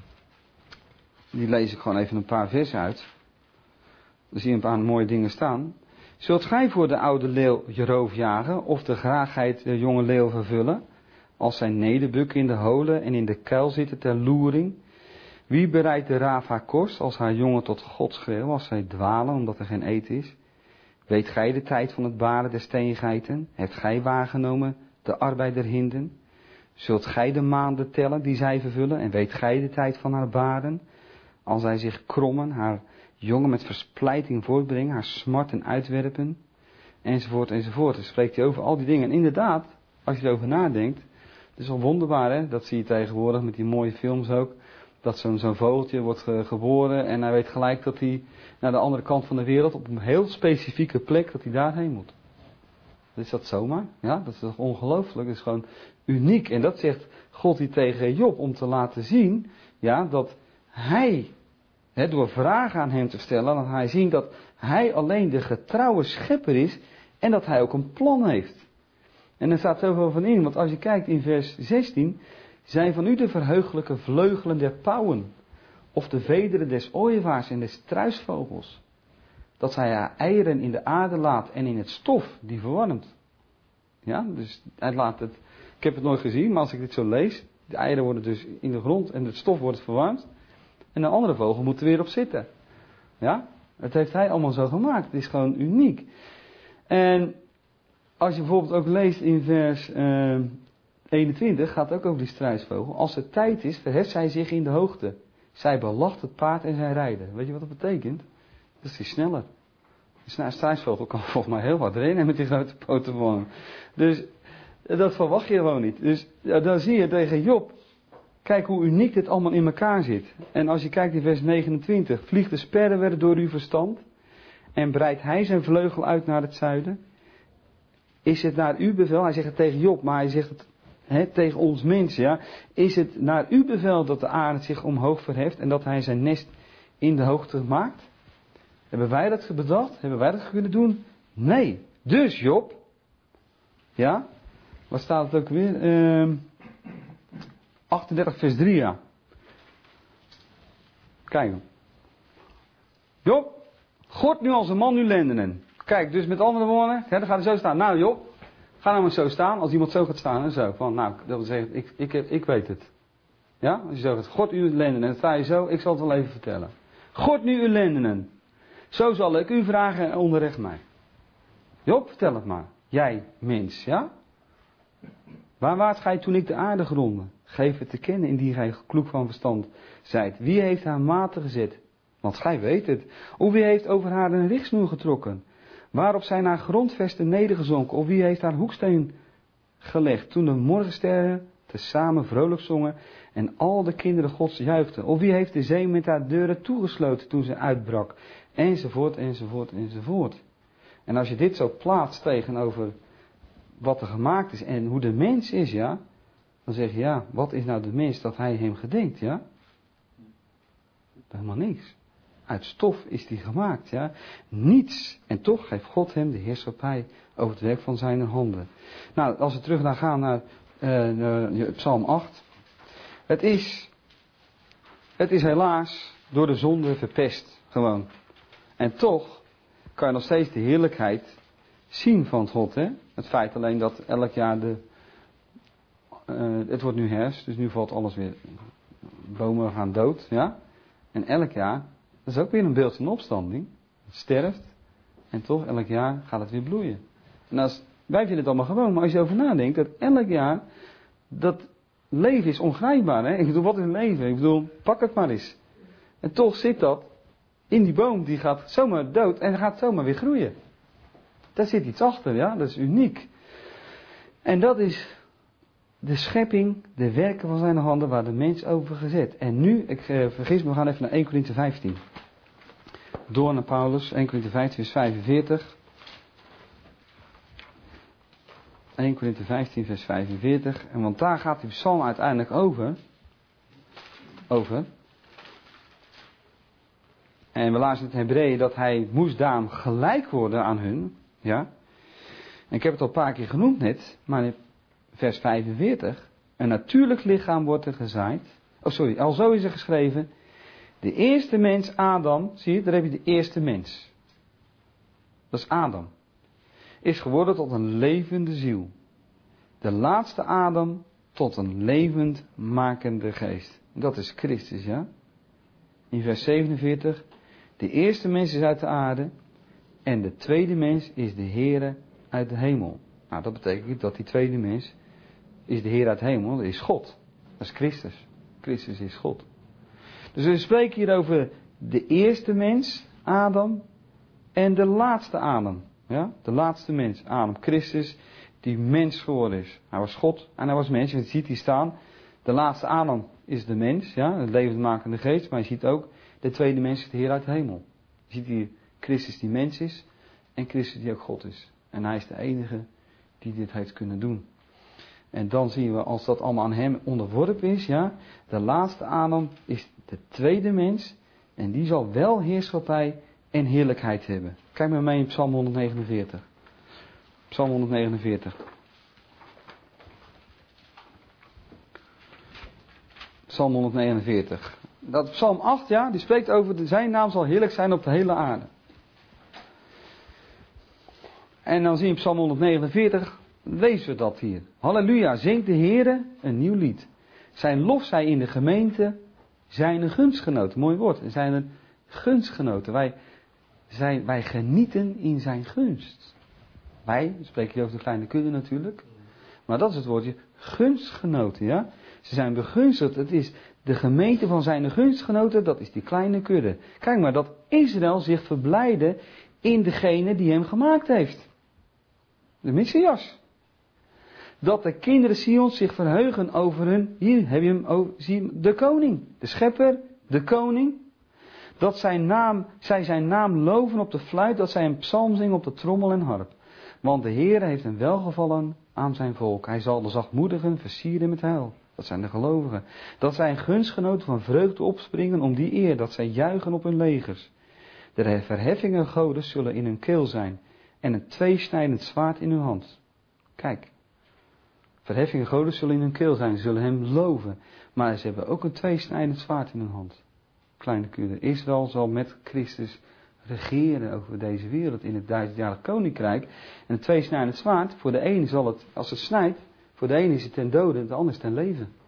die lees ik gewoon even een paar versen uit. Daar zie je een paar mooie dingen staan. Zult gij voor de oude leeuw je roof jagen, of de graagheid de jonge leeuw vervullen, als zij nederbukken in de holen en in de kuil zitten ter loering? Wie bereidt de raaf haar kost, als haar jongen tot God schreeuwen, als zij dwalen, omdat er geen eten is? Weet gij de tijd van het baren der steengeiten? Hebt gij waargenomen de arbeid der hinden? Zult gij de maanden tellen die zij vervullen, en weet gij de tijd van haar baren? Als zij zich krommen, haar jongen met versplijting voortbrengen, haar smarten uitwerpen, enzovoort, enzovoort. Dan spreekt hij over al die dingen. En inderdaad, als je erover nadenkt, het is wel wonderbaar, hè? Dat zie je tegenwoordig met die mooie films ook, dat zo'n zo'n vogeltje wordt ge, geboren en hij weet gelijk dat hij naar de andere kant van de wereld, op een heel specifieke plek, dat hij daarheen moet. Is dat zomaar? Ja, dat is toch ongelooflijk, dat is gewoon uniek. En dat zegt God hier tegen Job om te laten zien, ja, dat hij, he, door vragen aan hem te stellen, dat hij ziet dat hij alleen de getrouwe schepper is en dat hij ook een plan heeft. En er staat zoveel van in, want als je kijkt in vers zestien, zijn van u de verheugelijke vleugelen der pauwen, of de vederen des ooievaars en des struisvogels, dat zij haar eieren in de aarde laat en in het stof die verwarmt. Ja, dus hij laat het, ik heb het nooit gezien, maar als ik dit zo lees, de eieren worden dus in de grond en het stof wordt verwarmd, en een andere vogel moet er weer op zitten. Ja, dat heeft hij allemaal zo gemaakt, het is gewoon uniek. En als je bijvoorbeeld ook leest in vers uh, eenentwintig, gaat het ook over die struisvogel. Als het tijd is, verheft zij zich in de hoogte. Zij belacht het paard en zij rijden. Weet je wat dat betekent? Dat is die sneller. De struisvogel kan volgens mij heel hard rennen met die grote poten van hem. Dus dat verwacht je gewoon niet. Dus ja, dan zie je tegen Job, kijk hoe uniek dit allemaal in elkaar zit. En als je kijkt in vers negenentwintig, vliegt de sperrenwerf door uw verstand en breidt hij zijn vleugel uit naar het zuiden. Is het naar uw bevel, hij zegt het tegen Job, maar hij zegt het he, tegen ons mensen, ja. Is het naar uw bevel dat de arend zich omhoog verheft en dat hij zijn nest in de hoogte maakt? Hebben wij dat bedacht? Hebben wij dat kunnen doen? Nee. Dus Job, ja, wat staat het ook weer? Uh, achtendertig vers drie, ja. Kijk. Job, God nu als een man uw lendenen. Kijk, dus met andere woorden, hè, dan gaat hij zo staan. Nou Job, ga nou maar zo staan. Als iemand zo gaat staan en zo. Van, nou, dat wil zeggen, ik, ik, ik weet het. Ja, als je zegt, God u lendenen, dan sta je zo, ik zal het wel even vertellen. God nu uw lendenen. Zo zal ik u vragen en onderricht mij. Job, vertel het maar. Jij, mens, ja? Waar waart gij toen ik de aarde gronde? Geef het te kennen indien gij kloek van verstand zijt. Wie heeft haar maten gezet? Want gij weet het. Of wie heeft over haar een richtsnoer getrokken? Waarop zijn haar grondvesten nedergezonken? Of wie heeft haar hoeksteen gelegd? Toen de morgensterren tezamen vrolijk zongen en al de kinderen Gods juichten. Of wie heeft de zee met haar deuren toegesloten toen ze uitbrak? Enzovoort, enzovoort, enzovoort. En als je dit zo plaatst tegenover wat er gemaakt is en hoe de mens is, ja, dan zeg je, ja, wat is nou de mens dat hij hem gedenkt, ja? Helemaal niks. Uit stof is die gemaakt, ja. Niets. En toch geeft God hem de heerschappij over het werk van zijn handen. Nou, als we terug naar gaan naar uh, Psalm acht. Het is, het is helaas door de zonde verpest, gewoon. En toch kan je nog steeds de heerlijkheid zien van God, hè. Het feit alleen dat elk jaar de, uh, het wordt nu herfst, dus nu valt alles weer, bomen gaan dood, ja. En elk jaar, dat is ook weer een beeld van opstanding. Het sterft en toch elk jaar gaat het weer bloeien. En als, wij vinden het allemaal gewoon, maar als je over nadenkt, dat elk jaar, dat leven is ongrijpbaar. Hè? Ik bedoel, wat is een leven? Ik bedoel, pak het maar eens. En toch zit dat in die boom, die gaat zomaar dood en gaat zomaar weer groeien. Daar zit iets achter, ja, dat is uniek. En dat is de schepping, de werken van zijn handen waar de mens over gezet. En nu, ik eh, vergis me, we gaan even naar Eerste Korinthe vijftien. Door naar Paulus, Eerste Korinthe vijftien vers vijfenveertig. Eerste Korinthe vijftien vers vijfenveertig. En want daar gaat die psalm uiteindelijk over. Over. En we lazen in het Hebreeën dat hij moest daarom gelijk worden aan hun. Ja. En ik heb het al een paar keer genoemd net, maar in vers vijfenveertig. Een natuurlijk lichaam wordt er gezaaid. Oh sorry, al zo is er geschreven. De eerste mens, Adam, zie je, daar heb je de eerste mens. Dat is Adam. Is geworden tot een levende ziel. De laatste Adam tot een levend makende geest. Dat is Christus, ja. In vers zevenenveertig. De eerste mens is uit de aarde. En de tweede mens is de Heere uit de hemel. Nou, dat betekent dat die tweede mens is de Heer uit de hemel. Dat is God. Dat is Christus. Christus is God. Dus we spreken hier over de eerste mens, Adam. En de laatste Adam. Ja? De laatste mens, Adam. Christus, die mens geworden is. Hij was God en hij was mens. Je ziet hier staan. De laatste Adam is de mens. Ja? Het levendmakende geest. Maar je ziet ook, de tweede mens is de Heer uit de hemel. Je ziet hier Christus die mens is. En Christus die ook God is. En hij is de enige die dit heeft kunnen doen. En dan zien we, als dat allemaal aan hem onderworpen is, ja, de laatste Adam is de tweede mens. En die zal wel heerschappij en heerlijkheid hebben. Kijk maar mee in Psalm honderdnegenenveertig. Psalm honderdnegenenveertig. Psalm honderdnegenenveertig. Dat Psalm acht, ja, die spreekt over, de, zijn naam zal heerlijk zijn op de hele aarde. En dan zien we Psalm honderdnegenenveertig, lezen we dat hier. Halleluja, zingt de Heere een nieuw lied. Zijn lof zij in de gemeente, zijn een gunstgenoten. Mooi woord, zijn een gunstgenoten. Wij, zij, wij genieten in zijn gunst. Wij, spreek je over de kleine kudde natuurlijk. Maar dat is het woordje gunstgenoten, ja. Ze zijn begunstigd. Het is de gemeente van zijn gunstgenoten, dat is die kleine kudde. Kijk maar, dat Israël zich verblijde in degene die hem gemaakt heeft. De Messias. Dat de kinderen Sions zich verheugen over hun, hier heb je hem, over, zie, de koning. De schepper, de koning. Dat zijn naam, zij zijn naam loven op de fluit, dat zij een psalm zingen op de trommel en harp. Want de Heer heeft een welgevallen aan zijn volk. Hij zal de zachtmoedigen versieren met heil. Dat zijn de gelovigen. Dat zij een gunstgenoten van vreugde opspringen om die eer, dat zij juichen op hun legers. De verheffingen godes zullen in hun keel zijn en een tweesnijdend zwaard in hun hand. Kijk, verheffingen godes zullen in hun keel zijn, ze zullen hem loven. Maar ze hebben ook een tweesnijdend zwaard in hun hand. Kleine kudde, Israël zal met Christus regeren over deze wereld in het duizendjarig koninkrijk. En een tweesnijdend zwaard, voor de ene zal het, als het snijdt, voor de ene is het ten dode, de ander is ten leven.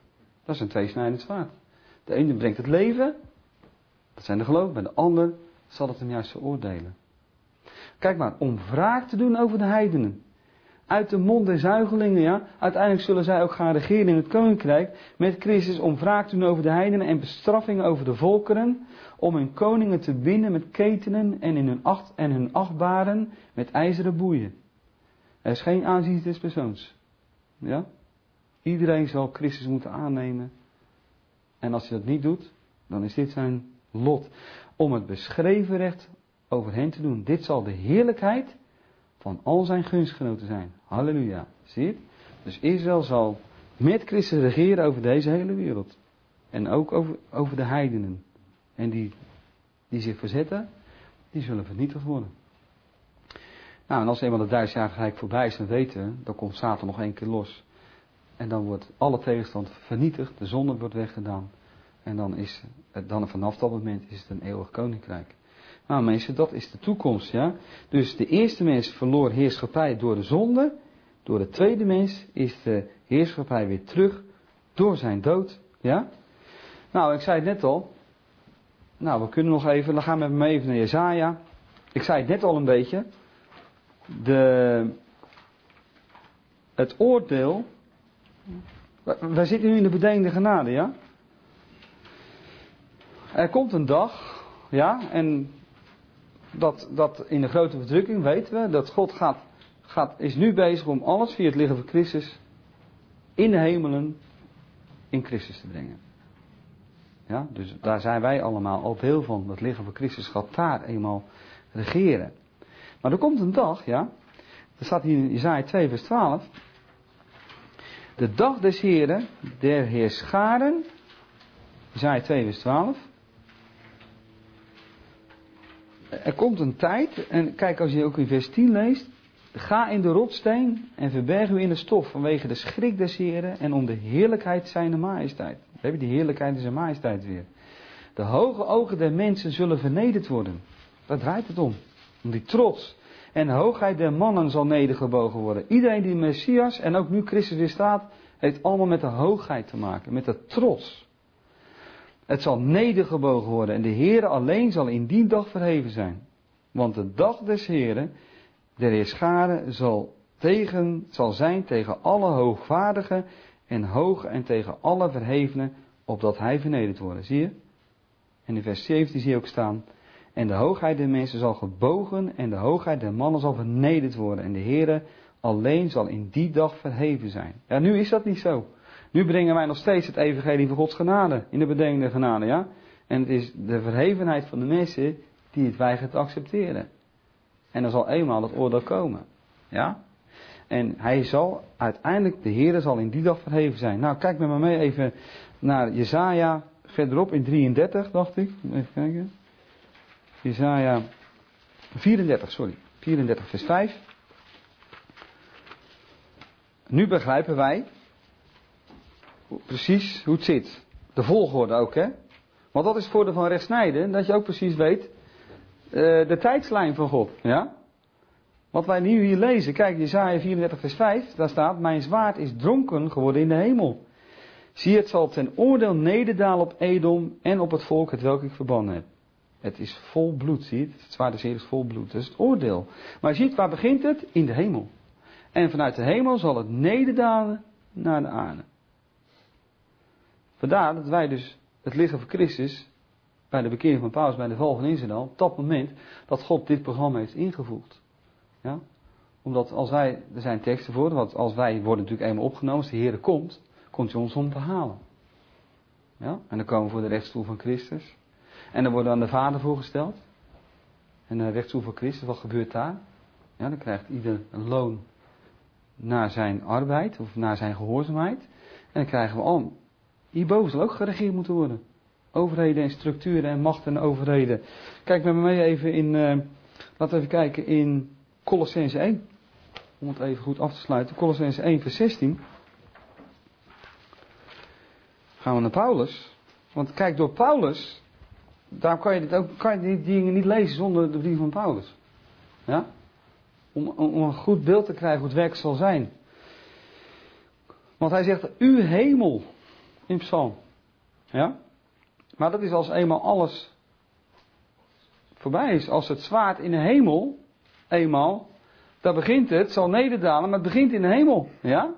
Dat is een tweesnijdend zwaard. De ene brengt het leven, dat zijn de gelovigen, bij de ander zal het hem juist veroordelen. Kijk maar, om wraak te doen over de heidenen. Uit de mond der zuigelingen, ja. Uiteindelijk zullen zij ook gaan regeren in het koninkrijk met Christus om wraak te doen over de heidenen en bestraffingen over de volkeren. Om hun koningen te binden met ketenen en, in hun, acht, en hun achtbaren met ijzeren boeien. Er is geen aanzien des persoons. Ja? Iedereen zal Christus moeten aannemen. En als hij dat niet doet, dan is dit zijn lot. Om het beschreven recht over hen te doen. Dit zal de heerlijkheid van al zijn gunstgenoten zijn. Halleluja. Zie je het? Dus Israël zal met Christus regeren over deze hele wereld. En ook over, over de heidenen. En die, die zich verzetten, die zullen vernietigd worden. Nou, en als eenmaal het duizendjarige rijk voorbij is, dan weten we, dan komt Satan nog één keer los. En dan wordt alle tegenstand vernietigd, de zonde wordt weggedaan. En dan is het, dan vanaf dat moment is het een eeuwig koninkrijk. Nou mensen, dat is de toekomst, ja. Dus de eerste mens verloor heerschappij door de zonde. Door de tweede mens is de heerschappij weer terug door zijn dood, ja. Nou, ik zei het net al. Nou, we kunnen nog even, dan gaan we met me even naar Jesaja. Ik zei het net al een beetje. De, het oordeel. Wij zitten nu in de bedenkende genade, ja. Er komt een dag, ja, en dat, dat in de grote verdrukking weten we, dat God gaat, gaat, is nu bezig om alles via het lichaam van Christus in de hemelen in Christus te brengen. Ja, dus daar zijn wij allemaal al deel van. Het lichaam van Christus gaat daar eenmaal regeren. Maar er komt een dag, ja, er staat hier in Jesaja twee vers twaalf. De dag des Heren, der heerscharen, Jesaja twee vers twaalf. Er komt een tijd, en kijk als je ook in vers tien leest. Ga in de rotsteen en verberg u in de stof vanwege de schrik des Heren en om de heerlijkheid zijner majesteit. We hebben die heerlijkheid en zijn majesteit weer. De hoge ogen der mensen zullen vernederd worden. Daar draait het om. Om die trots. En de hoogheid der mannen zal nedergebogen worden. Iedereen die Messias en ook nu Christus weer staat, heeft allemaal met de hoogheid te maken. Met de trots. Het zal nedergebogen worden en de Heere alleen zal in die dag verheven zijn. Want de dag des Heeren, der heerscharen, zal, tegen, zal zijn tegen alle hoogvaardigen en hoge en tegen alle verhevenen, opdat hij vernederd wordt. Zie je? En in vers zeventien zie je ook staan. En de hoogheid der mensen zal gebogen en de hoogheid der mannen zal vernederd worden. En de Heere alleen zal in die dag verheven zijn. Ja, nu is dat niet zo. Nu brengen wij nog steeds het evangelie van Gods genade, in de bedenkende genade, ja. En het is de verhevenheid van de mensen die het weigeren te accepteren. En er zal eenmaal het oordeel komen, ja. En hij zal, uiteindelijk, de Heere zal in die dag verheven zijn. Nou, kijk met me mee even naar Jesaja, verderop in drieëndertig, dacht ik. Even kijken. Jesaja vierendertig, sorry. vierendertig vers vijf. Nu begrijpen wij precies hoe het zit. De volgorde ook, hè. Want dat is het voordeel van rechtsnijden, dat je ook precies weet uh, de tijdslijn van God, ja. Wat wij nu hier lezen, kijk, Jesaja vierendertig vers vijf, daar staat, mijn zwaard is dronken geworden in de hemel. Zie, het zal ten oordeel nederdalen op Edom en op het volk het welk ik verbannen heb. Het is vol bloed, zie je het? Het zwaard des Heeren is vol bloed, dat is het oordeel. Maar je ziet, waar begint het? In de hemel. En vanuit de hemel zal het nederdalen naar de aarde. Vandaar dat wij dus het lichaam van Christus, bij de bekering van Paulus, bij de val van Israël, op dat moment dat God dit programma heeft ingevoerd. Ja? Omdat als wij, er zijn teksten voor, want als wij worden natuurlijk eenmaal opgenomen, als de Heer komt, komt hij ons om te halen. Ja? En dan komen we voor de rechtsstoel van Christus. En dan worden we aan de Vader voorgesteld. En de rechtsstoel van Christus, wat gebeurt daar? Ja, dan krijgt ieder een loon naar zijn arbeid, of naar zijn gehoorzaamheid. En dan krijgen we al, hierboven zal ook geregeerd moeten worden. Overheden en structuren en machten en overheden. Kijk met me mee even in, uh, laten we even kijken in Colossenzen één. Om het even goed af te sluiten. Colossenzen één vers zestien. Gaan we naar Paulus. Want kijk, door Paulus, daar kan je, dit ook, kan je die dingen niet lezen zonder de brief van Paulus. Ja? Om, om, om een goed beeld te krijgen hoe het werk zal zijn. Want hij zegt, uw hemel, in Psalm. Ja? Maar dat is als eenmaal alles voorbij is. Als het zwaard in de hemel, eenmaal, daar begint het, het zal nederdalen, maar het begint in de hemel. Ja?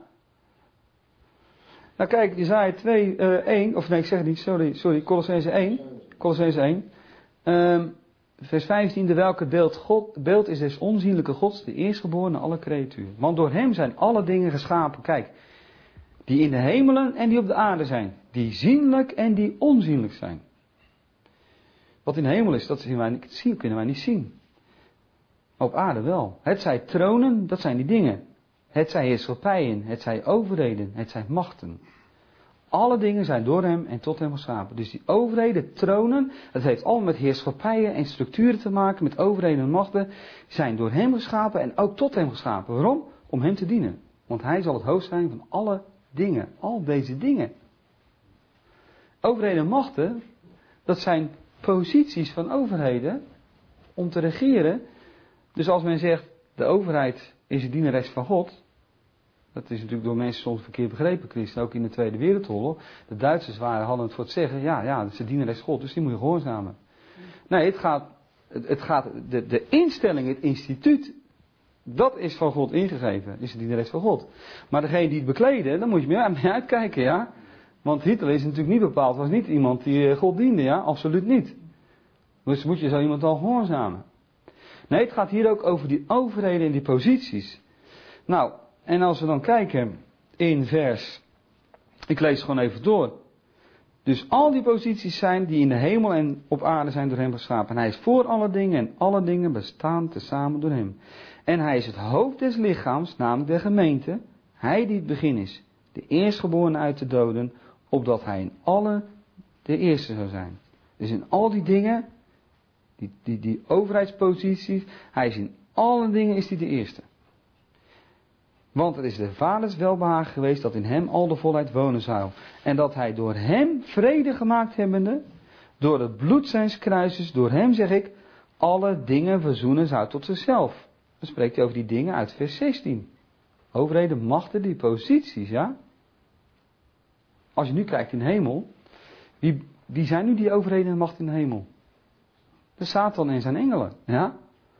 Nou kijk, Jesaja twee, uh, één, of nee, ik zeg het niet, sorry, sorry, Kolossenzen één. Kolossenzen één. Um, vers vijftien, de welke beeld, God, beeld is des onzienlijke Gods, de eerstgeborene alle creaturen. Want door hem zijn alle dingen geschapen, kijk, die in de hemelen en die op de aarde zijn. Die zienlijk en die onzienlijk zijn. Wat in de hemel is, dat zien wij niet, zien, kunnen wij niet zien. Op aarde wel. Het zij tronen, dat zijn die dingen. Het zij heerschappijen, het zij overheden, het zij machten. Alle dingen zijn door hem en tot hem geschapen. Dus die overheden, tronen, dat heeft allemaal met heerschappijen en structuren te maken, met overheden en machten, zijn door hem geschapen en ook tot hem geschapen. Waarom? Om hem te dienen. Want hij zal het hoofd zijn van alle dingen, al deze dingen. Overheden en machten, dat zijn posities van overheden om te regeren. Dus als men zegt, de overheid is de dienares van God. Dat is natuurlijk door mensen soms verkeerd begrepen, Christen, ook in de Tweede Wereldoorlog. De Duitsers waren, hadden het voor het zeggen, ja, ja, dat is de dienares van God, dus die moet je gehoorzamen. Nee, het gaat, het, het gaat de, de instelling, het instituut, dat is van God ingegeven, is de dienares van God. Maar degene die het bekleden, dan moet je mee uitkijken, ja. Want Hitler is natuurlijk niet bepaald, was niet iemand die God diende, ja, absoluut niet. Dus moet je zo iemand al gehoorzamen. Nee, het gaat hier ook over die overheden en die posities. Nou, en als we dan kijken in vers, ik lees gewoon even door. Dus al die posities zijn die in de hemel en op aarde zijn door hem geschapen. En hij is voor alle dingen en alle dingen bestaan tezamen door hem. En hij is het hoofd des lichaams, namelijk de gemeente. Hij die het begin is, de eerstgeborene uit de doden, opdat hij in alle de eerste zou zijn. Dus in al die dingen, die, die, die overheidsposities, hij is in alle dingen is hij de eerste. Want het is de vaders welbehagen geweest dat in hem al de volheid wonen zou. En dat hij door hem vrede gemaakt hebbende, door het bloed zijns kruises, door hem zeg ik, alle dingen verzoenen zou tot zichzelf. Dan spreekt hij over die dingen uit vers zestien. Overheden, machten, die posities, ja. Als je nu kijkt in de hemel, wie, wie zijn nu die overheden en machten in de hemel? De Satan en zijn engelen, ja.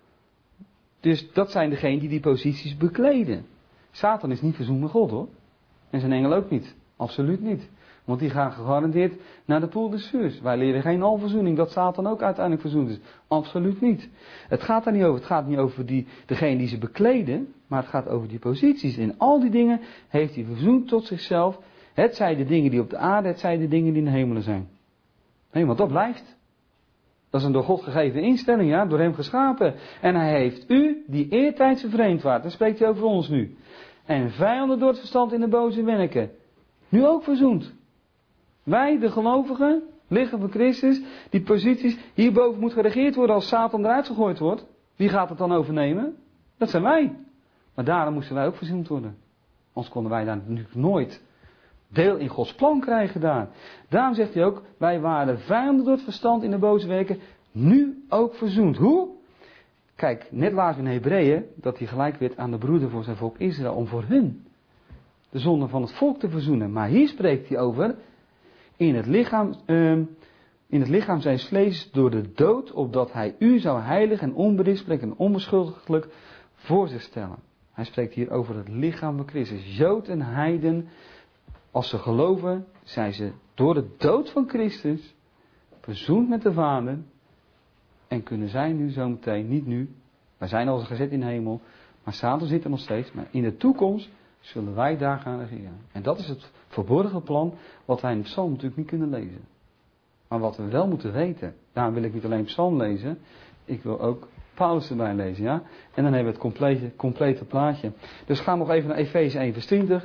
Dus dat zijn degenen die die posities bekleden. Satan is niet verzoend met God, hoor. En zijn engel ook niet. Absoluut niet. Want die gaan gegarandeerd naar de poel des vuurs. Wij leren geen alverzoening dat Satan ook uiteindelijk verzoend is. Absoluut niet. Het gaat daar niet over. Het gaat niet over die, degene die ze bekleden. Maar het gaat over die posities. In al die dingen heeft hij verzoend tot zichzelf. Het zij de dingen die op de aarde, het zij de dingen die in de hemelen zijn. Nee, want dat blijft. Dat is een door God gegeven instelling, ja, door hem geschapen. En hij heeft u, die eertijdse vreemd waart, dan spreekt hij over ons nu. En vijanden door het verstand in de boze werken. Nu ook verzoend. Wij, de gelovigen, liggen voor Christus, die posities, hierboven moet geregeerd worden als Satan eruit gegooid wordt. Wie gaat het dan overnemen? Dat zijn wij. Maar daarom moesten wij ook verzoend worden. Anders konden wij daar natuurlijk nooit deel in Gods plan krijgen daar. Daarom zegt hij ook, wij waren vijanden door het verstand in de boze werken, nu ook verzoend. Hoe? Kijk, net lazen we in Hebreeën dat hij gelijk werd aan de broeder voor zijn volk Israël, om voor hun de zonde van het volk te verzoenen. Maar hier spreekt hij over, in het lichaam, uh, in het lichaam zijn vlees door de dood, opdat hij u zou heilig en onberispelijk en onbeschuldiglijk voor zich stellen. Hij spreekt hier over het lichaam van Christus. Jood en heiden, als ze geloven, zijn ze door de dood van Christus verzoend met de Vader. En kunnen zij nu zometeen, niet nu, wij zijn al gezet in de hemel, maar Satan zit er nog steeds. Maar in de toekomst zullen wij daar gaan regeren. En dat is het verborgen plan wat wij in de Psalm natuurlijk niet kunnen lezen. Maar wat we wel moeten weten. Daarom wil ik niet alleen Psalm lezen, ik wil ook Paulus erbij lezen, ja. En dan hebben we het complete, complete plaatje. Dus gaan we nog even naar Efeze één vers twintig.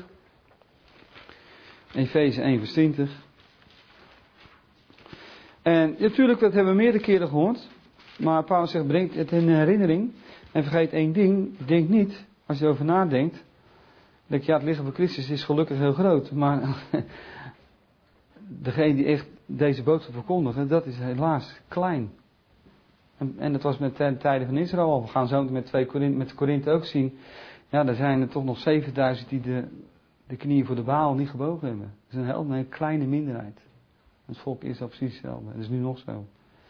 Efeze één vers twintig. En natuurlijk, dat hebben we meerdere keren gehoord. Maar Paulus zegt, breng het in herinnering. En vergeet één ding. Denk niet, als je erover nadenkt. Denk je, ja, het lichaam van Christus is gelukkig heel groot. Maar degene die echt deze boodschap verkondigen, dat is helaas klein. En, en dat was met de tijden van Israël al. We gaan zo met, twee Korinthe, met de Korinthe ook zien. Ja, er zijn er toch nog zevenduizend die de de knieën voor de Baal niet gebogen hebben. Dat is een heel een kleine minderheid. Het volk is dat precies hetzelfde. Dat is nu nog zo.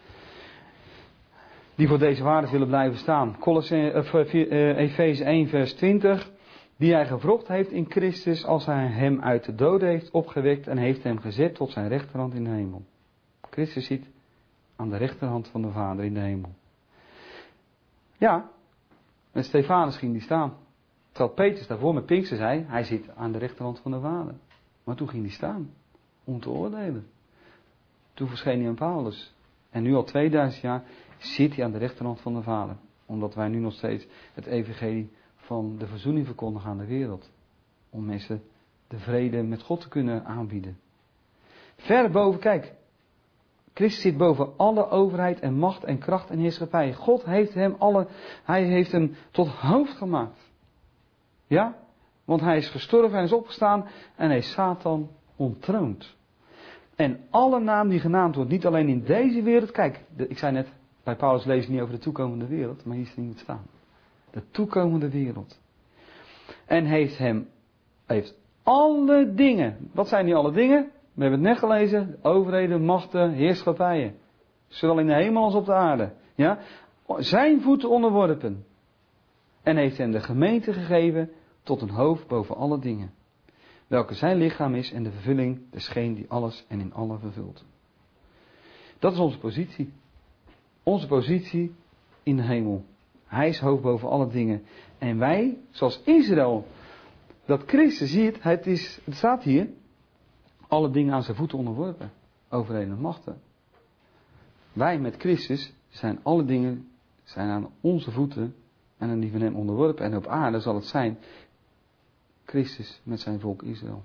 Die voor deze waarden willen blijven staan. Efeze één vers twintig. Die hij gewrocht heeft in Christus als hij hem uit de doden heeft opgewekt en heeft hem gezet tot zijn rechterhand in de hemel. Christus zit aan de rechterhand van de Vader in de hemel. Ja, met Stefanus ging die staan. Terwijl Petrus daarvoor met Pinkster zei, hij zit aan de rechterhand van de Vader. Maar toen ging hij staan, om te oordelen. Toen verscheen hij aan Paulus. En nu al tweeduizend jaar zit hij aan de rechterhand van de Vader. Omdat wij nu nog steeds het evangelie van de verzoening verkondigen aan de wereld. Om mensen de vrede met God te kunnen aanbieden. Ver boven, kijk. Christus zit boven alle overheid en macht en kracht en heerschappij. God heeft hem alle, hij heeft hem tot hoofd gemaakt. Ja? Want hij is gestorven en is opgestaan en hij is Satan onttroond. En alle naam die genaamd wordt, niet alleen in deze wereld. Kijk, de, ik zei net, bij Paulus lees je niet over de toekomende wereld, maar hier is het niet staan. De toekomende wereld. En heeft hem, heeft alle dingen. Wat zijn die alle dingen? We hebben het net gelezen. Overheden, machten, heerschappijen. Zowel in de hemel als op de aarde. Ja? Zijn voeten onderworpen. En heeft hem de gemeente gegeven tot een hoofd boven alle dingen. Welke zijn lichaam is en de vervulling desgeen die alles en in allen vervult. Dat is onze positie. Onze positie in de hemel. Hij is hoofd boven alle dingen. En wij, zoals Israël, dat Christus ziet, het, is, het staat hier, alle dingen aan zijn voeten onderworpen. Overheden en machten. Wij met Christus zijn alle dingen zijn aan onze voeten en aan die van hem onderworpen. En op aarde zal het zijn Christus met zijn volk Israël.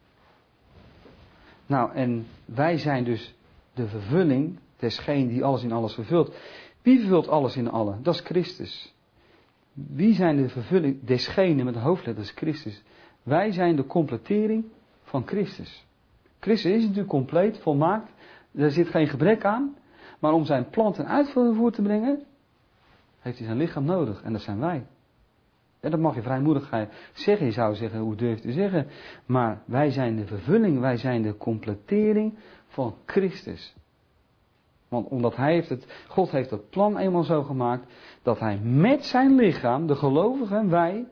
Nou, en wij zijn dus de vervulling desgeen die alles in alles vervult. Wie vervult alles in allen? Dat is Christus. Wie zijn de vervulling desgene met de hoofdletters Christus? Wij zijn de completering van Christus. Christus is natuurlijk compleet, volmaakt. Er zit geen gebrek aan. Maar om zijn plan ten uitvoer te brengen, heeft hij zijn lichaam nodig. En dat zijn wij. En dat mag je vrijmoedig zeggen. Je zou zeggen, hoe durf je te zeggen. Maar wij zijn de vervulling, wij zijn de completering van Christus. Want omdat hij heeft het, God heeft het plan eenmaal zo gemaakt, dat hij met zijn lichaam, de gelovigen, wij,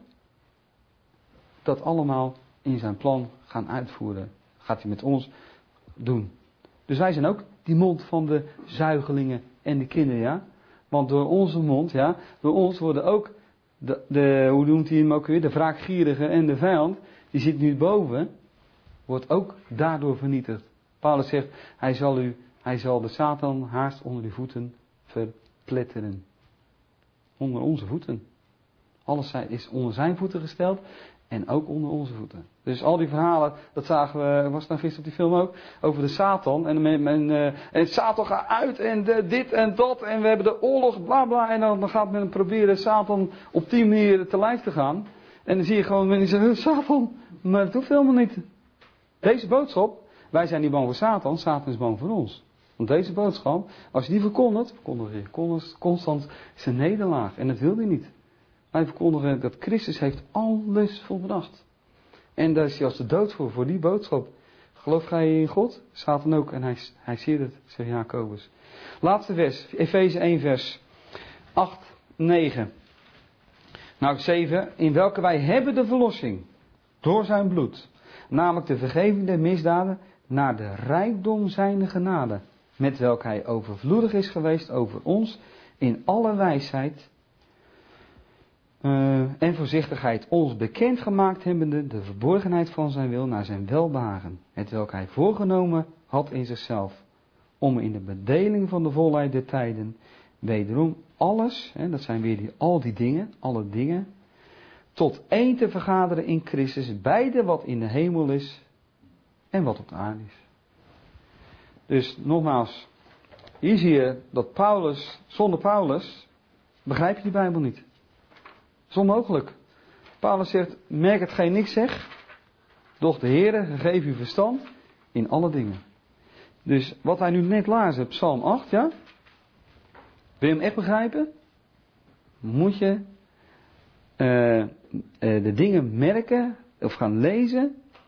dat allemaal in zijn plan gaan uitvoeren. Gaat hij met ons doen. Dus wij zijn ook die mond van de zuigelingen en de kinderen, ja. Want door onze mond, ja, door ons worden ook, de, de, hoe noemt hij hem ook weer, de wraakgierige en de vijand, die zit nu boven, wordt ook daardoor vernietigd. Paulus zegt, hij zal u, hij zal de Satan haast onder uw voeten verpletteren. Onder onze voeten. Alles is onder zijn voeten gesteld. En ook onder onze voeten. Dus al die verhalen, dat zagen we, was het nou gisteren op die film ook, over de Satan. En, en, en, en Satan gaat uit en de, dit en dat. En we hebben de oorlog, bla bla. En dan, dan gaat men proberen Satan op die manier te lijf te gaan. En dan zie je gewoon mensen zeggen, Satan, maar dat hoeft helemaal niet. Deze boodschap, wij zijn niet bang voor Satan, Satan is bang voor ons. Want deze boodschap, als je die verkondigt, verkondig je constant zijn nederlaag. En dat wil hij niet. Wij verkondigen dat Christus heeft alles volbracht. En daar is hij als de dood voor, voor die boodschap. Geloof gij in God? Satan ook. En hij, hij ziet het, zegt Jacobus. Laatste vers, Efeze één vers acht, negen. Nou zeven, in welke wij hebben de verlossing door zijn bloed. Namelijk de vergeving der misdaden naar de rijkdom zijnde genade. Met welke hij overvloedig is geweest over ons in alle wijsheid Uh, en voorzichtigheid ons bekendgemaakt hebbende de verborgenheid van zijn wil naar zijn welbehagen, hetwelk hij voorgenomen had in zichzelf, om in de bedeling van de volheid der tijden wederom alles, hè, dat zijn weer die, al die dingen, alle dingen, tot één te vergaderen in Christus, beide wat in de hemel is en wat op de aarde is. Dus nogmaals, hier zie je dat Paulus, zonder Paulus, begrijp je die Bijbel niet. Dat is onmogelijk. Paulus zegt, merk het geen niks zeg, doch de Heere geef u verstand in alle dingen. Dus wat hij nu net lazen, Psalm acht, ja? Wil je hem echt begrijpen? Moet je uh, uh, de dingen merken of gaan lezen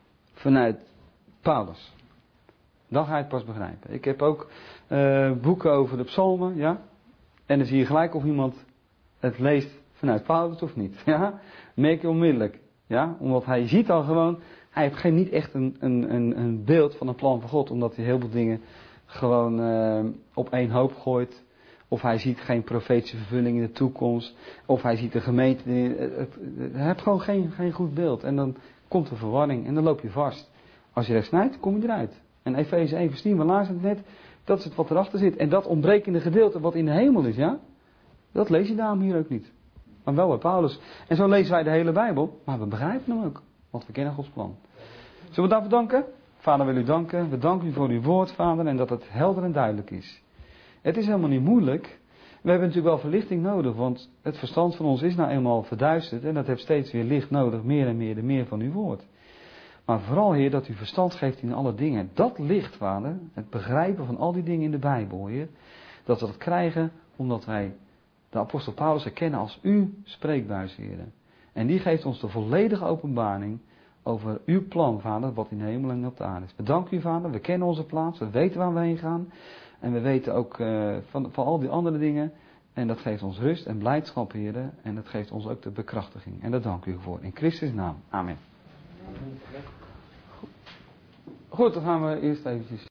vanuit Paulus. Dan ga je het pas begrijpen. Ik heb ook uh, boeken over de psalmen, ja. En dan zie je gelijk of iemand het leest vanuit Paulus of niet. Ja, merk je onmiddellijk. Ja, omdat hij ziet al gewoon, hij heeft geen, niet echt een, een, een, een beeld van een plan van God. Omdat hij heel veel dingen gewoon uh, op één hoop gooit. Of hij ziet geen profetische vervulling in de toekomst. Of hij ziet de gemeente. Hij heeft gewoon geen, geen goed beeld. En dan komt er verwarring en dan loop je vast. Als je recht snijdt, kom je eruit. En Efeze één vers tien, we lazen het net, dat is het wat erachter zit. En dat ontbrekende gedeelte wat in de hemel is, ja, dat lees je daarom hier ook niet. Maar wel bij Paulus. En zo lezen wij de hele Bijbel, maar we begrijpen hem ook. Want we kennen Gods plan. Zullen we daarvoor danken? Vader, wil u danken. We danken u voor uw woord, Vader, en dat het helder en duidelijk is. Het is helemaal niet moeilijk. We hebben natuurlijk wel verlichting nodig, want het verstand van ons is nou eenmaal verduisterd. En dat heeft steeds weer licht nodig, meer en meer en meer van uw woord. Maar vooral, Heer, dat u verstand geeft in alle dingen. Dat licht, Vader, het begrijpen van al die dingen in de Bijbel, Heer. Dat we dat krijgen omdat wij de apostel Paulus herkennen als uw spreekbuis, Heer. En die geeft ons de volledige openbaring over uw plan, Vader, wat in de hemel en op de aarde is. Bedank u, Vader, we kennen onze plaats, we weten waar we heen gaan. En we weten ook uh, van, van al die andere dingen. En dat geeft ons rust en blijdschap, Heer. En dat geeft ons ook de bekrachtiging. En daar dank u voor. In Christus' naam. Amen. Goed, dan gaan we eerst eventjes...